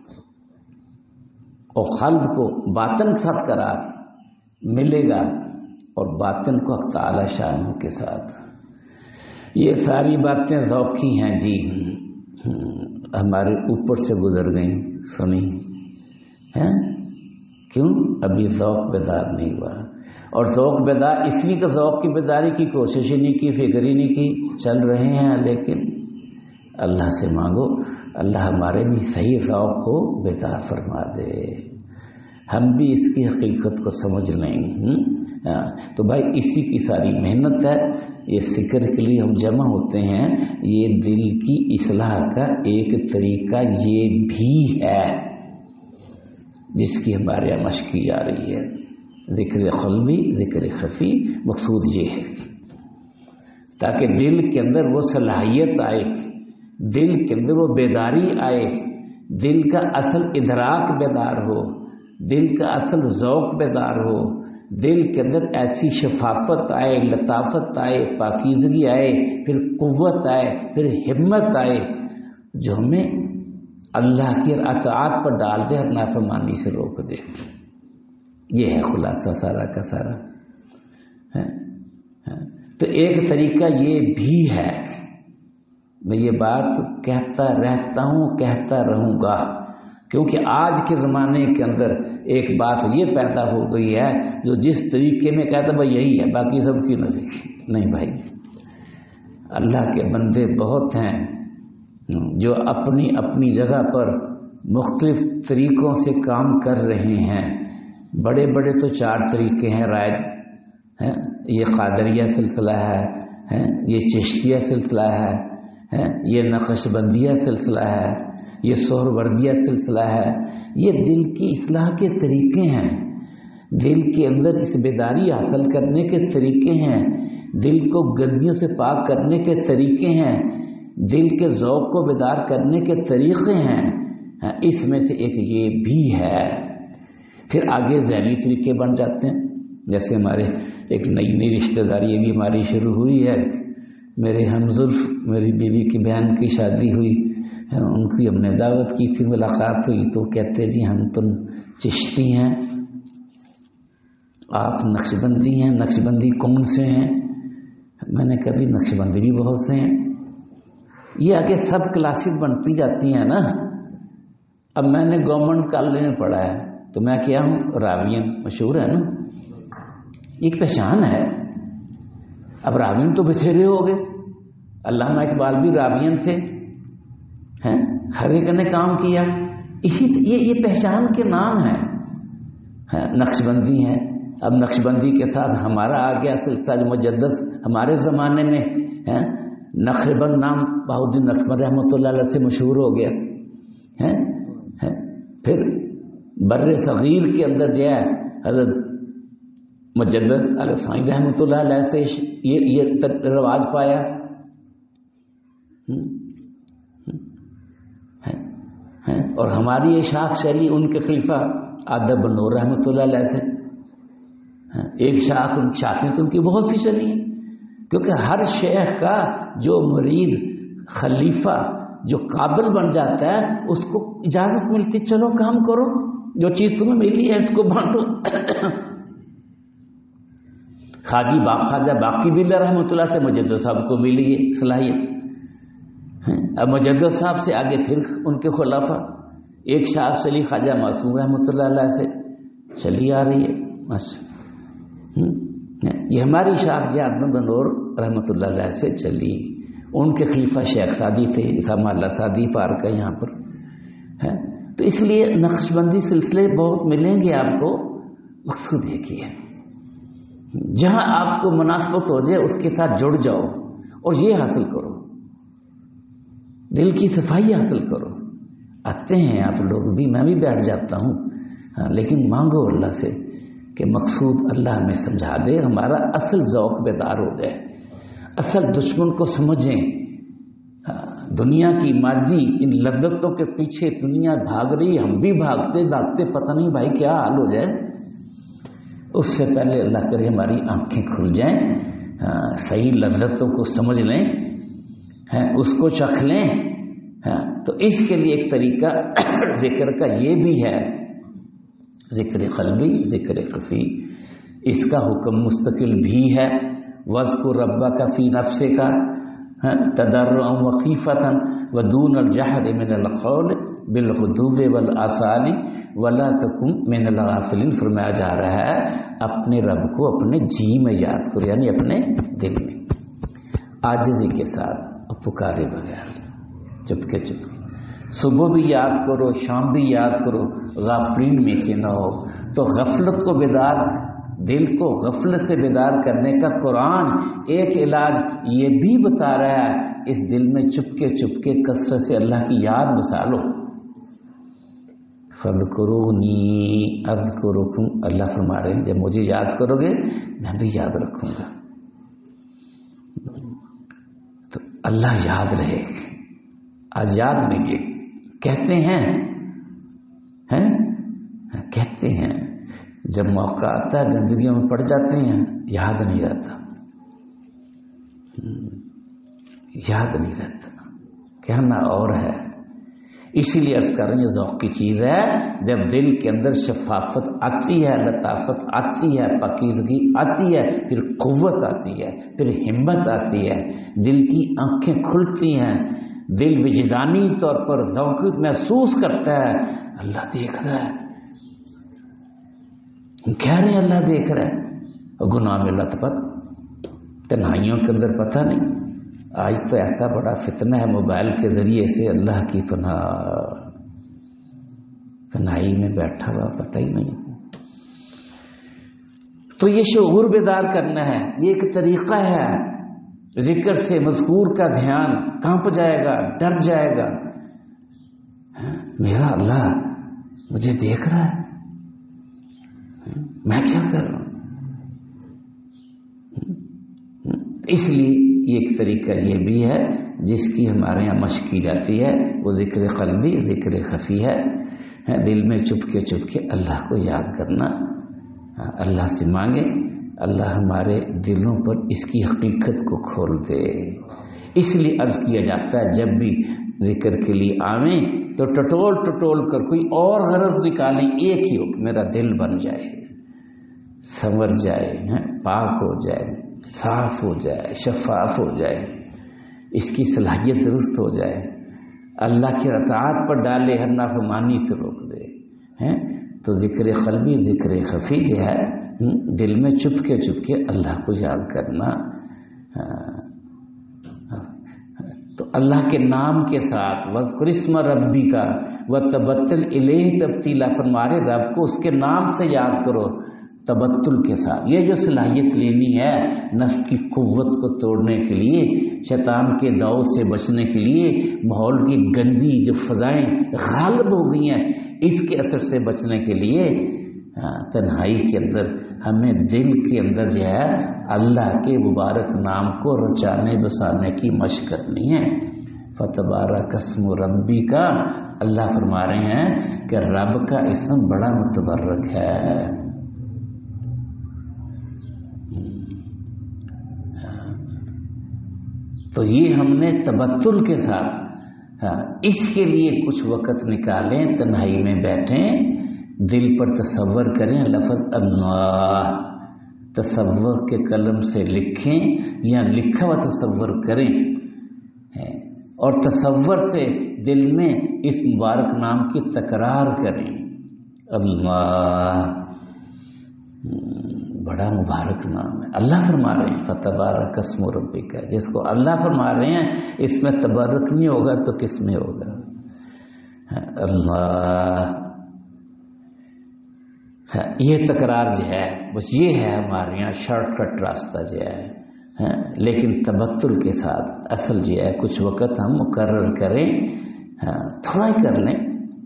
اور قلب کو باطن کے ساتھ قرار ملے گا، اور باطن کو حق تعالی شانہ کے ساتھ۔ یہ ساری باتیں ذوقی ہیں جی، ہمارے اوپر سے گزر گئیں، سنی ہیں؟ کیوں؟ ابھی ذوق بیدار نہیں ہوا، اور ذوق بیدار اس لیے کہ ذوق کی بیداری کی کوشش ہی نہیں کی، فکر ہی نہیں کی، چل رہے ہیں۔ لیکن اللہ سے مانگو اللہ ہمارے بھی صحیح ذوق کو بیدار فرما دے، ہم بھی اس کی حقیقت کو سمجھ لیں۔ تو بھائی اسی کی ساری محنت ہے، یہ ذکر کے لیے ہم جمع ہوتے ہیں، یہ دل کی اصلاح کا ایک طریقہ یہ بھی ہے جس کی ہمارے یہاں مشق کی جا رہی ہے۔ ذکر قلبی، ذکر خفی، مقصود یہ ہے تاکہ دل کے اندر وہ صلاحیت آئے، دل کے اندر وہ بیداری آئے، دل کا اصل ادراک بیدار ہو، دل کا اصل ذوق بیدار ہو، دل کے اندر ایسی شفافت آئے، لطافت آئے، پاکیزگی آئے، پھر قوت آئے، پھر ہمت آئے، جو ہمیں اللہ کی اطاعت پر ڈال دے اور نافرمانی سے روک دے۔ یہ ہے خلاصہ سارا کا سارا۔ تو ایک طریقہ یہ بھی ہے، میں یہ بات کہتا رہتا ہوں، کہتا رہوں گا، کیونکہ آج کے زمانے کے اندر ایک بات یہ پیدا ہو گئی ہے جو جس طریقے میں کہتا بھائی یہی ہے، باقی سب کی نہیں بھائی۔ اللہ کے بندے بہت ہیں جو اپنی اپنی جگہ پر مختلف طریقوں سے کام کر رہے ہیں، بڑے بڑے تو 4 طریقے ہیں رائج ہیں، یہ قادریہ سلسلہ ہے، یہ چشتیہ سلسلہ ہے، یہ نقش بندیہ سلسلہ ہے، یہ سہروردیہ سلسلہ ہے۔ یہ دل کی اصلاح کے طریقے ہیں، دل کے اندر اس بیداری حاصل کرنے کے طریقے ہیں، دل کو گندیوں سے پاک کرنے کے طریقے ہیں، دل کے ذوق کو بیدار کرنے کے طریقے ہیں۔ اس میں سے ایک یہ بھی ہے۔ پھر آگے ذہنی طریقے بن جاتے ہیں، جیسے ہمارے ایک نئی رشتہ داری ابھی ہماری شروع ہوئی ہے، میرے ہمزلف میری بیوی کی بہن کی شادی ہوئی، ان کی ہم نے دعوت کی تھی، ملاقات ہوئی تو کہتے جی ہم تو چشتی ہیں، آپ نقش بندی ہیں، نقش بندی کون سے ہیں؟ میں نے کہا بھی نقش بندی بھی بہت سے ہیں۔ یہ آگے سب کلاسز بنتی جاتی ہیں نا۔ اب میں نے گورنمنٹ کالج میں پڑھا ہے تو میں کیا ہوں؟ راوین، مشہور ہے نا، ایک پہچان ہے۔ اب راوین تو بتھیرے ہو گئے، علامہ اقبال بھی راوین تھے، ہر ایک نے کام کیا، یہ پہچان کے نام ہیں۔ نقش بندی ہیں، اب نقش بندی کے ساتھ ہمارا آ گیا سلسلہ جو مجدد ہمارے زمانے میں نقشبند نام بہاؤالدین نقشبند رحمۃ اللہ علیہ سے مشہور ہو گیا۔ پھر بر صغیر کے اندر جو ہے حضرت مجدد علیہ السلام رحمۃ اللہ علیہ سے یہ رواج پایا۔ اور ہماری یہ شاخ چلی ان کے خلیفہ آدب النور رحمۃ اللہ علیہ سے۔ ایک شاخیں تو ان کی بہت سی چلی ہیں، کیونکہ ہر شیخ کا جو مرید خلیفہ جو قابل بن جاتا ہے اس کو اجازت ملتی، چلو کام کرو، جو چیز تمہیں ملی ہے اس کو بانٹو۔ خواجہ باقی باللہ رحمۃ اللہ سے مجدد صاحب کو ملی ہے صلاحیت۔ اب مجدد صاحب سے آگے پھر ان کے خلافہ، ایک شاخ چلی خواجہ معصوم رحمۃ اللہ علیہ سے چلی آ رہی ہے بس۔ یہ ہماری شاخ جو آدب النور رحمۃ اللہ علیہ سے چلی، ان کے خلیفہ شیخ سعدی تھے، اسامہ اللہ سعدی پارک ہے یہاں پر ہے۔ تو اس لیے نقش بندی سلسلے بہت ملیں گے آپ کو، مقصود ایک ہی ہے، جہاں آپ کو مناسبت ہو جائے اس کے ساتھ جڑ جاؤ اور یہ حاصل کرو، دل کی صفائی حاصل کرو۔ آتے ہیں آپ لوگ بھی، میں بھی بیٹھ جاتا ہوں، لیکن مانگو اللہ سے کہ مقصود اللہ ہمیں سمجھا دے، ہمارا اصل ذوق بیدار ہو جائے، اصل دشمن کو سمجھیں۔ دنیا کی مادی ان لذتوں کے پیچھے دنیا بھاگ رہی، ہم بھی بھاگتے بھاگتے پتہ نہیں بھائی کیا حال ہو جائے۔ اس سے پہلے اللہ کرے ہماری آنکھیں کھل جائیں، صحیح لذتوں کو سمجھ لیں، اس کو چکھ لیں۔ تو اس کے لیے ایک طریقہ ذکر کا یہ بھی ہے، ذکر قلبی، ذکر خفی، اس کا حکم مستقل بھی ہے۔ وَاذْكُر رَبَّكَ فِي نَفْسِكَ تَضَرُّعًا وَخِيفَةً وَدُونَ الْجَهْرِ مِنَ الْقَوْلِ بِالْغُدُوِّ وَالْآصَالِ وَلَا تَكُن مِنَ الْغَافِلِينَ۔ فرمایا جا رہا ہے اپنے رب کو اپنے جی میں یاد کرو، یعنی اپنے دل میں عاجزی کے ساتھ، پکارے بغیر، چپکے چپکے، صبح بھی یاد کرو، شام بھی یاد کرو، غافلین میں سے نہ ہو۔ تو غفلت کو بیدار، دل کو غفلت سے بیدار کرنے کا قرآن ایک علاج یہ بھی بتا رہا ہے، اس دل میں چپکے چپکے کثرت سے اللہ کی یاد بسالو۔ فَاذْكُرُونِي أَذْكُرُكُمْ، اللہ فرما رہے ہیں جب مجھے یاد کرو گے میں بھی یاد رکھوں گا۔ تو اللہ یاد رہے، آج یاد میں یہ کہتے ہیں جب موقع آتا ہے گندگیوں میں پڑ جاتے ہیں، یاد نہیں رہتا، یاد نہیں رہتا، کہنا اور ہے۔ اسی لیے عرض کر رہے ہیں ذوق کی چیز ہے، جب دل کے اندر شفافت آتی ہے، لطافت آتی ہے، پاکیزگی آتی ہے، پھر قوت آتی ہے، پھر ہمت آتی ہے، دل کی آنکھیں کھلتی ہیں، دل وجدانی طور پر ذوق محسوس کرتا ہے اللہ دیکھ رہا ہے، کہہ رہے ہیں اللہ دیکھ رہا ہے، گناہ میں لت پت، تنہائیوں کے اندر پتہ نہیں۔ آج تو ایسا بڑا فتنہ ہے موبائل کے ذریعے سے، اللہ کی پناہ، تنہائی میں بیٹھا ہوا پتہ ہی نہیں۔ تو یہ شعور بیدار کرنا ہے، یہ ایک طریقہ ہے۔ ذکر سے مذکور کا دھیان کانپ جائے گا، ڈر جائے گا، میرا اللہ مجھے دیکھ رہا ہے، میں کیا کر رہا ہوں۔ اس لیے ایک طریقہ یہ بھی ہے جس کی ہمارے یہاں مشق کی جاتی ہے، وہ ذکر قلبی، ذکر خفی ہے، دل میں چپ کے اللہ کو یاد کرنا، اللہ سے مانگے اللہ ہمارے دلوں پر اس کی حقیقت کو کھول دے۔ اس لیے عرض کیا جاتا ہے جب بھی ذکر کے لیے آویں تو ٹٹول کر کوئی اور غرض نکالیں، ایک ہی ہو کہ میرا دل بن جائے، سنور جائے، پاک ہو جائے، صاف ہو جائے، شفاف ہو جائے، اس کی صلاحیت درست ہو جائے، اللہ کی اطاعت پر ڈالے، ہر نافرمانی سے روک دے۔ تو ذکر قلبی، ذکر خفی جو ہے دل میں چپ کے اللہ کو یاد کرنا۔ تو اللہ کے نام کے ساتھ وذکر اسم ربی کا وتبتل الیہ تبتیلا، فرمارے رب کو اس کے نام سے یاد کرو تبتل کے ساتھ۔ یہ جو صلاحیت لینی ہے نفس کی قوت کو توڑنے کے لیے، شیطان کے داؤ سے بچنے کے لیے، ماحول کی گندی جو فضائیں غالب ہو گئی ہیں اس کے اثر سے بچنے کے لیے تنہائی کے اندر ہمیں دل کے اندر جو ہے اللہ کے مبارک نام کو رچانے بسانے کی مشق کرنی ہے۔ فتبارک اسم ربی کا، اللہ فرما رہے ہیں کہ رب کا اسم بڑا متبرک ہے۔ تو یہ ہم نے تبتل کے ساتھ اس کے لیے کچھ وقت نکالیں، تنہائی میں بیٹھیں، دل پر تصور کریں، لفظ اللہ تصور کے قلم سے لکھیں یا لکھا ہوا تصور کریں، اور تصور سے دل میں اس مبارک نام کی تکرار کریں۔ اللہ بڑا مبارک نام ہے، اللہ فرما رہے ہیں فتبارک اسم ربک، جس کو اللہ فرما رہے ہیں اس میں تبرک نہیں ہوگا تو کس میں ہوگا؟ اللہ، یہ تکرار جو ہے بس یہ ہے ہمارے یہاں شارٹ کٹ راستہ جو ہے، لیکن تبتل کے ساتھ اصل جو ہے کچھ وقت ہم مقرر کریں، تھوڑا ہی کر لیں،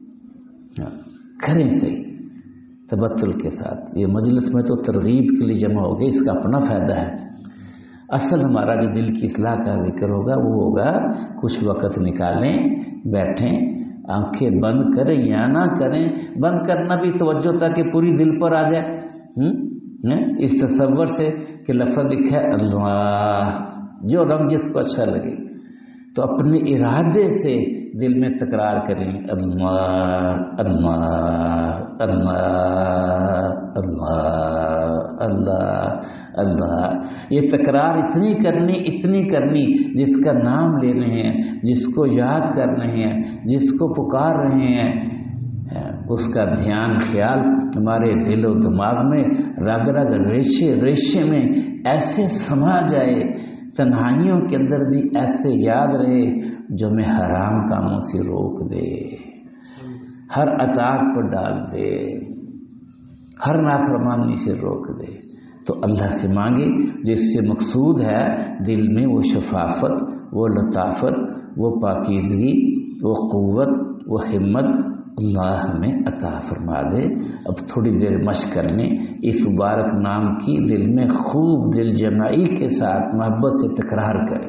کریں صحیح تبتل کے ساتھ۔ یہ مجلس میں تو ترغیب کے لیے جمع ہو گئی، اس کا اپنا فائدہ ہے۔ اصل ہمارا جو دل کی اصلاح کا ذکر ہوگا وہ ہوگا کچھ وقت نکالیں، بیٹھیں، آنکھیں بند کریں یا نہ کریں، بند کرنا بھی توجہ تاکہ پوری دل پر آ جائے، اس تصور سے کہ لفظ لکھا ہے اللہ، جو رنگ جس کو اچھا لگے، تو اپنے ارادے سے دل میں تکرار کریں اللہ اللہ اللہ اللہ اللہ اللہ۔ یہ تکرار اتنی کرنی جس کا نام لے رہے ہیں، جس کو یاد کر رہے ہیں، جس کو پکار رہے ہیں، اس کا دھیان خیال ہمارے دل و دماغ میں رگ رگ ریشے ریشے میں ایسے سما جائے، تنہائیوں کے اندر بھی ایسے یاد رہے جو میں حرام کاموں سے روک دے، ہر اطاعت پر ڈال دے، ہر نافرمانی سے روک دے۔ تو اللہ سے مانگے جس سے مقصود ہے دل میں وہ شفافت، وہ لطافت، وہ پاکیزگی، وہ قوت، وہ ہمت اللہ ہمیں عطا فرما دے۔ اب تھوڑی دیر مشق کر لیں، اس مبارک نام کی دل میں خوب دل جمعی کے ساتھ محبت سے تکرار کریں۔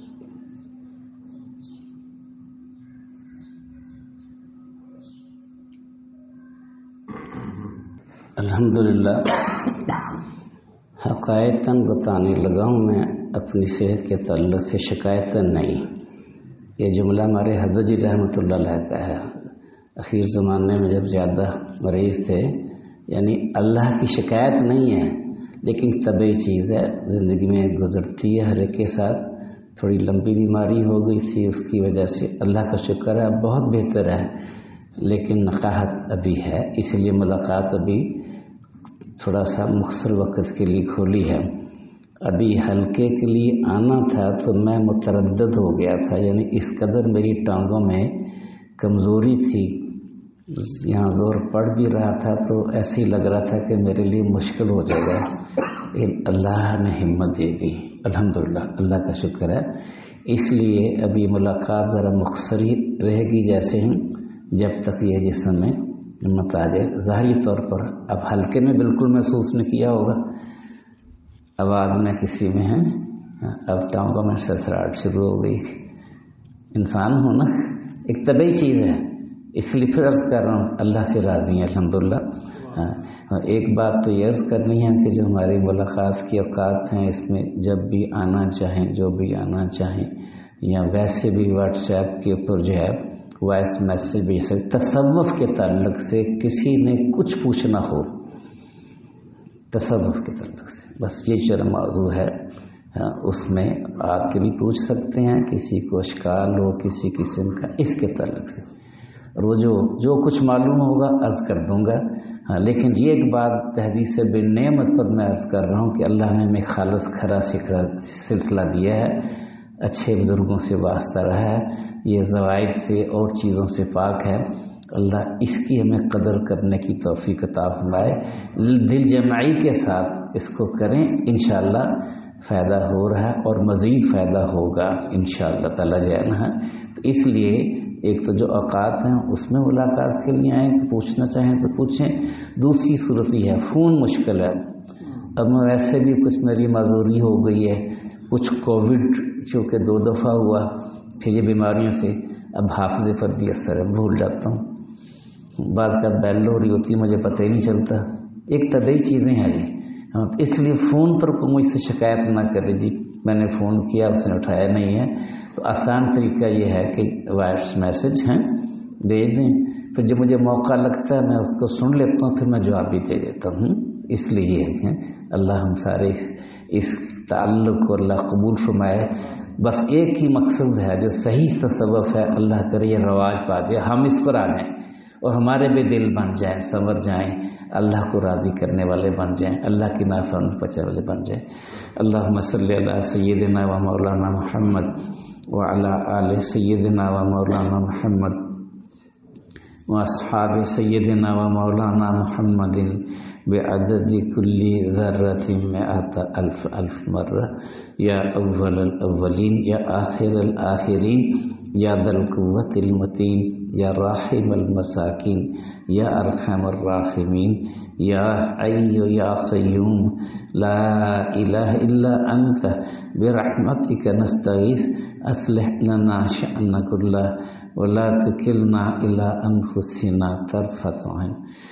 الحمدللہ حقائقاً بتانے لگا ہوں میں اپنی صحت کے تعلق سے شکایتیں نہیں۔ یہ جملہ ہمارے حضرت جی رحمۃ اللہ علیہ کا ہے، اخیر زمانے میں جب زیادہ مریض تھے، یعنی اللہ کی شکایت نہیں ہے لیکن طبعی چیز ہے، زندگی میں گزرتی ہے ہر ایک کے ساتھ۔ تھوڑی لمبی بیماری ہو گئی تھی، اس کی وجہ سے اللہ کا شکر ہے اب بہت بہتر ہے، لیکن نقاہت ابھی ہے، اس لیے ملاقات ابھی تھوڑا سا مختصر وقت کے لیے کھولی ہے۔ ابھی حلقے کے لیے آنا تھا تو میں متردد ہو گیا تھا، یعنی اس قدر میری ٹانگوں میں کمزوری تھی یہاں زور پڑ بھی رہا تھا تو ایسے ہی لگ رہا تھا کہ میرے لیے مشکل ہو جائے گا، لیکن اللہ نے ہمت دے دی، الحمدللہ، اللہ کا شکر ہے۔ اس لیے ابھی ملاقات ذرا مختصر ہی رہے گی، جیسے ہم جب تک یہ جسم میں ہمت آ جائے۔ ظاہری طور پر اب ہلکے میں بالکل محسوس نہیں کیا ہوگا، آواز میں کسی میں ہے، اب ٹانگوں میں سسراہٹ شروع ہو گئی۔ انسان ہونا ایک طبعی چیز ہے، اس لیے پھر عرض کر رہا ہوں اللہ سے راضی ہیں الحمدللہ۔ ایک بات تو یہ عرض کرنی ہے کہ جو ہماری ملاقات کی اوقات ہیں، اس میں جب بھی آنا چاہیں، جو بھی آنا چاہیں، یا ویسے بھی واٹس ایپ کے اوپر جو ہے وائس میسیج بھیج سکتے۔ تصوف کے تعلق سے کسی نے کچھ پوچھنا ہو، تصوف کے تعلق سے بس یہ چرا موضوع ہے، اس میں آ کے بھی پوچھ سکتے ہیں، کسی کو اشکال ہو کسی قسم کا اس کے تعلق سے، اور وہ جو کچھ معلوم ہوگا عرض کر دوں گا۔ لیکن یہ ایک بات تحدیث بن نعمت پر میں عرض کر رہا ہوں کہ اللہ نے ہمیں خالص کھرا سکھرا سلسلہ دیا ہے، اچھے بزرگوں سے واسطہ رہا ہے، یہ زوائد سے اور چیزوں سے پاک ہے۔ اللہ اس کی ہمیں قدر کرنے کی توفیق عطا فرمائے، دل جمعی کے ساتھ اس کو کریں، انشاءاللہ فائدہ ہو رہا ہے اور مزید فائدہ ہوگا انشاءاللہ تعالی جانا ہے۔ تو اس لیے ایک تو جو اوقات ہیں اس میں ملاقات کے لیے آئیں، پوچھنا چاہیں تو پوچھیں۔ دوسری صورت یہ ہے فون مشکل ہے، اب میں ویسے بھی کچھ میری معذوری ہو گئی ہے، کچھ کووڈ چونکہ 2 دفعہ ہوا، پھر یہ بیماریوں سے اب حافظے پر بھی اثر ہے، بھول جاتا ہوں، بعض کا بیل ہو رہی ہوتی ہے مجھے پتہ ہی نہیں چلتا، ایک طبعی چیزیں ہیں جی۔ اس لیے فون پر کوئی مجھ سے شکایت نہ کرے جی میں نے فون کیا اس نے اٹھایا نہیں ہے، تو آسان طریقہ یہ ہے کہ وائس میسج ہیں بھیج دیں، پھر جب مجھے موقع لگتا ہے میں اس کو سن لیتا ہوں، پھر میں جواب بھی دے دیتا ہوں۔ اس لیے یہ ہے کہ اللہ ہم سارے اس تعلق کو اللہ قبول فرمائے۔ بس ایک ہی مقصد ہے جو صحیح تصوف ہے، اللہ کرے یہ رواج پا جائے، ہم اس پر آ جائیں اور ہمارے بھی دل بن جائیں، سنور جائیں، اللہ کو راضی کرنے والے بن جائیں، اللہ کی نافرمانی بچنے والے بن جائیں۔ اللہم صلی علی سیدنا و مولانا محمد وعلی آل سیدنا و مولانا محمد واصحاب سیدنا و مولانا محمد بعدد کل ذرۃ مئۃ الف الف مرہ، یا اول الاولین یا آخر الآخرین، یا ذا القوۃ المتین، یا راحم المساکین، یا ارحم الراحمین، یا حی یا قیوم لا الہ الا انت برحمتک نستغیث اصلح لنا شأننا کلہ ولا تکلنا الی انفسنا طرفۃ عین۔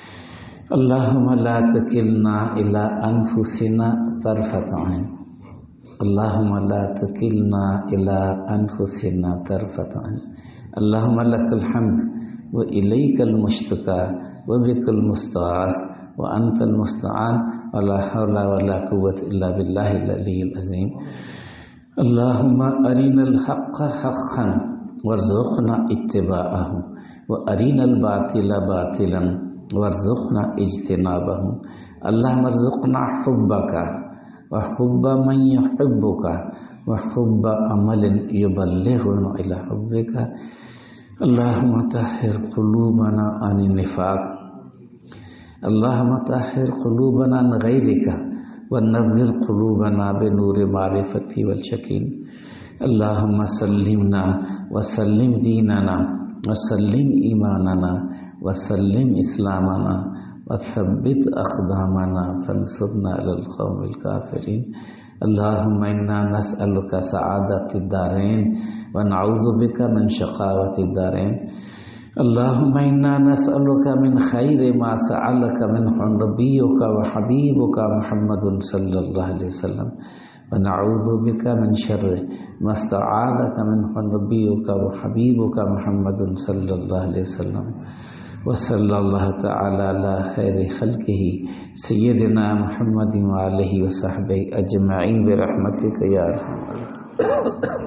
اللہم لا تکلنا الی انفسنا طرفۃ عین، اللہم لا تکلنا الی انفسنا طرفۃ عین۔ اللہم لک الحمد و الیک المشتکا و بک المستغاث و انت المستعان ولا حول ولا قوة الا باللہ العلی العظیم۔ اللہم ارنا الحق حقا وارزقنا اتباعہ و ارنا الباطل باطلا وارزقنا اجتنابہ۔ اللہم ارزقنا حبک وحب من يحبك وحب عمل يبلغنا إلى حبك۔ اللهم طهر قلوبنا عن النفاق، اللهم طهر قلوبنا عن غيرك ونور قلوبنا بنور معرفتي واليقين۔ اللهم سلمنا وسلم ديننا وسلم إيماننا وسلم إسلامنا وثبت أقدامنا فانصرنا على القوم الكافرين۔ اللهم إنا نسألك سعادة الدارين ونعوذ بك من شقاوة الدارين۔ اللهم إنا نسألك من خير ما سألك منه نبيك وحبيبك محمد صلى الله عليه وسلم، ونعوذ بك من شر ما استعاذك منه نبيك وحبيبك محمد صلى الله عليه وسلم۔ وصلی اللہ تعالی علی خیر خلقہ سیدنا محمد وآلہ وصحبہ اجمعین برحمتک یا ارحم الراحمین۔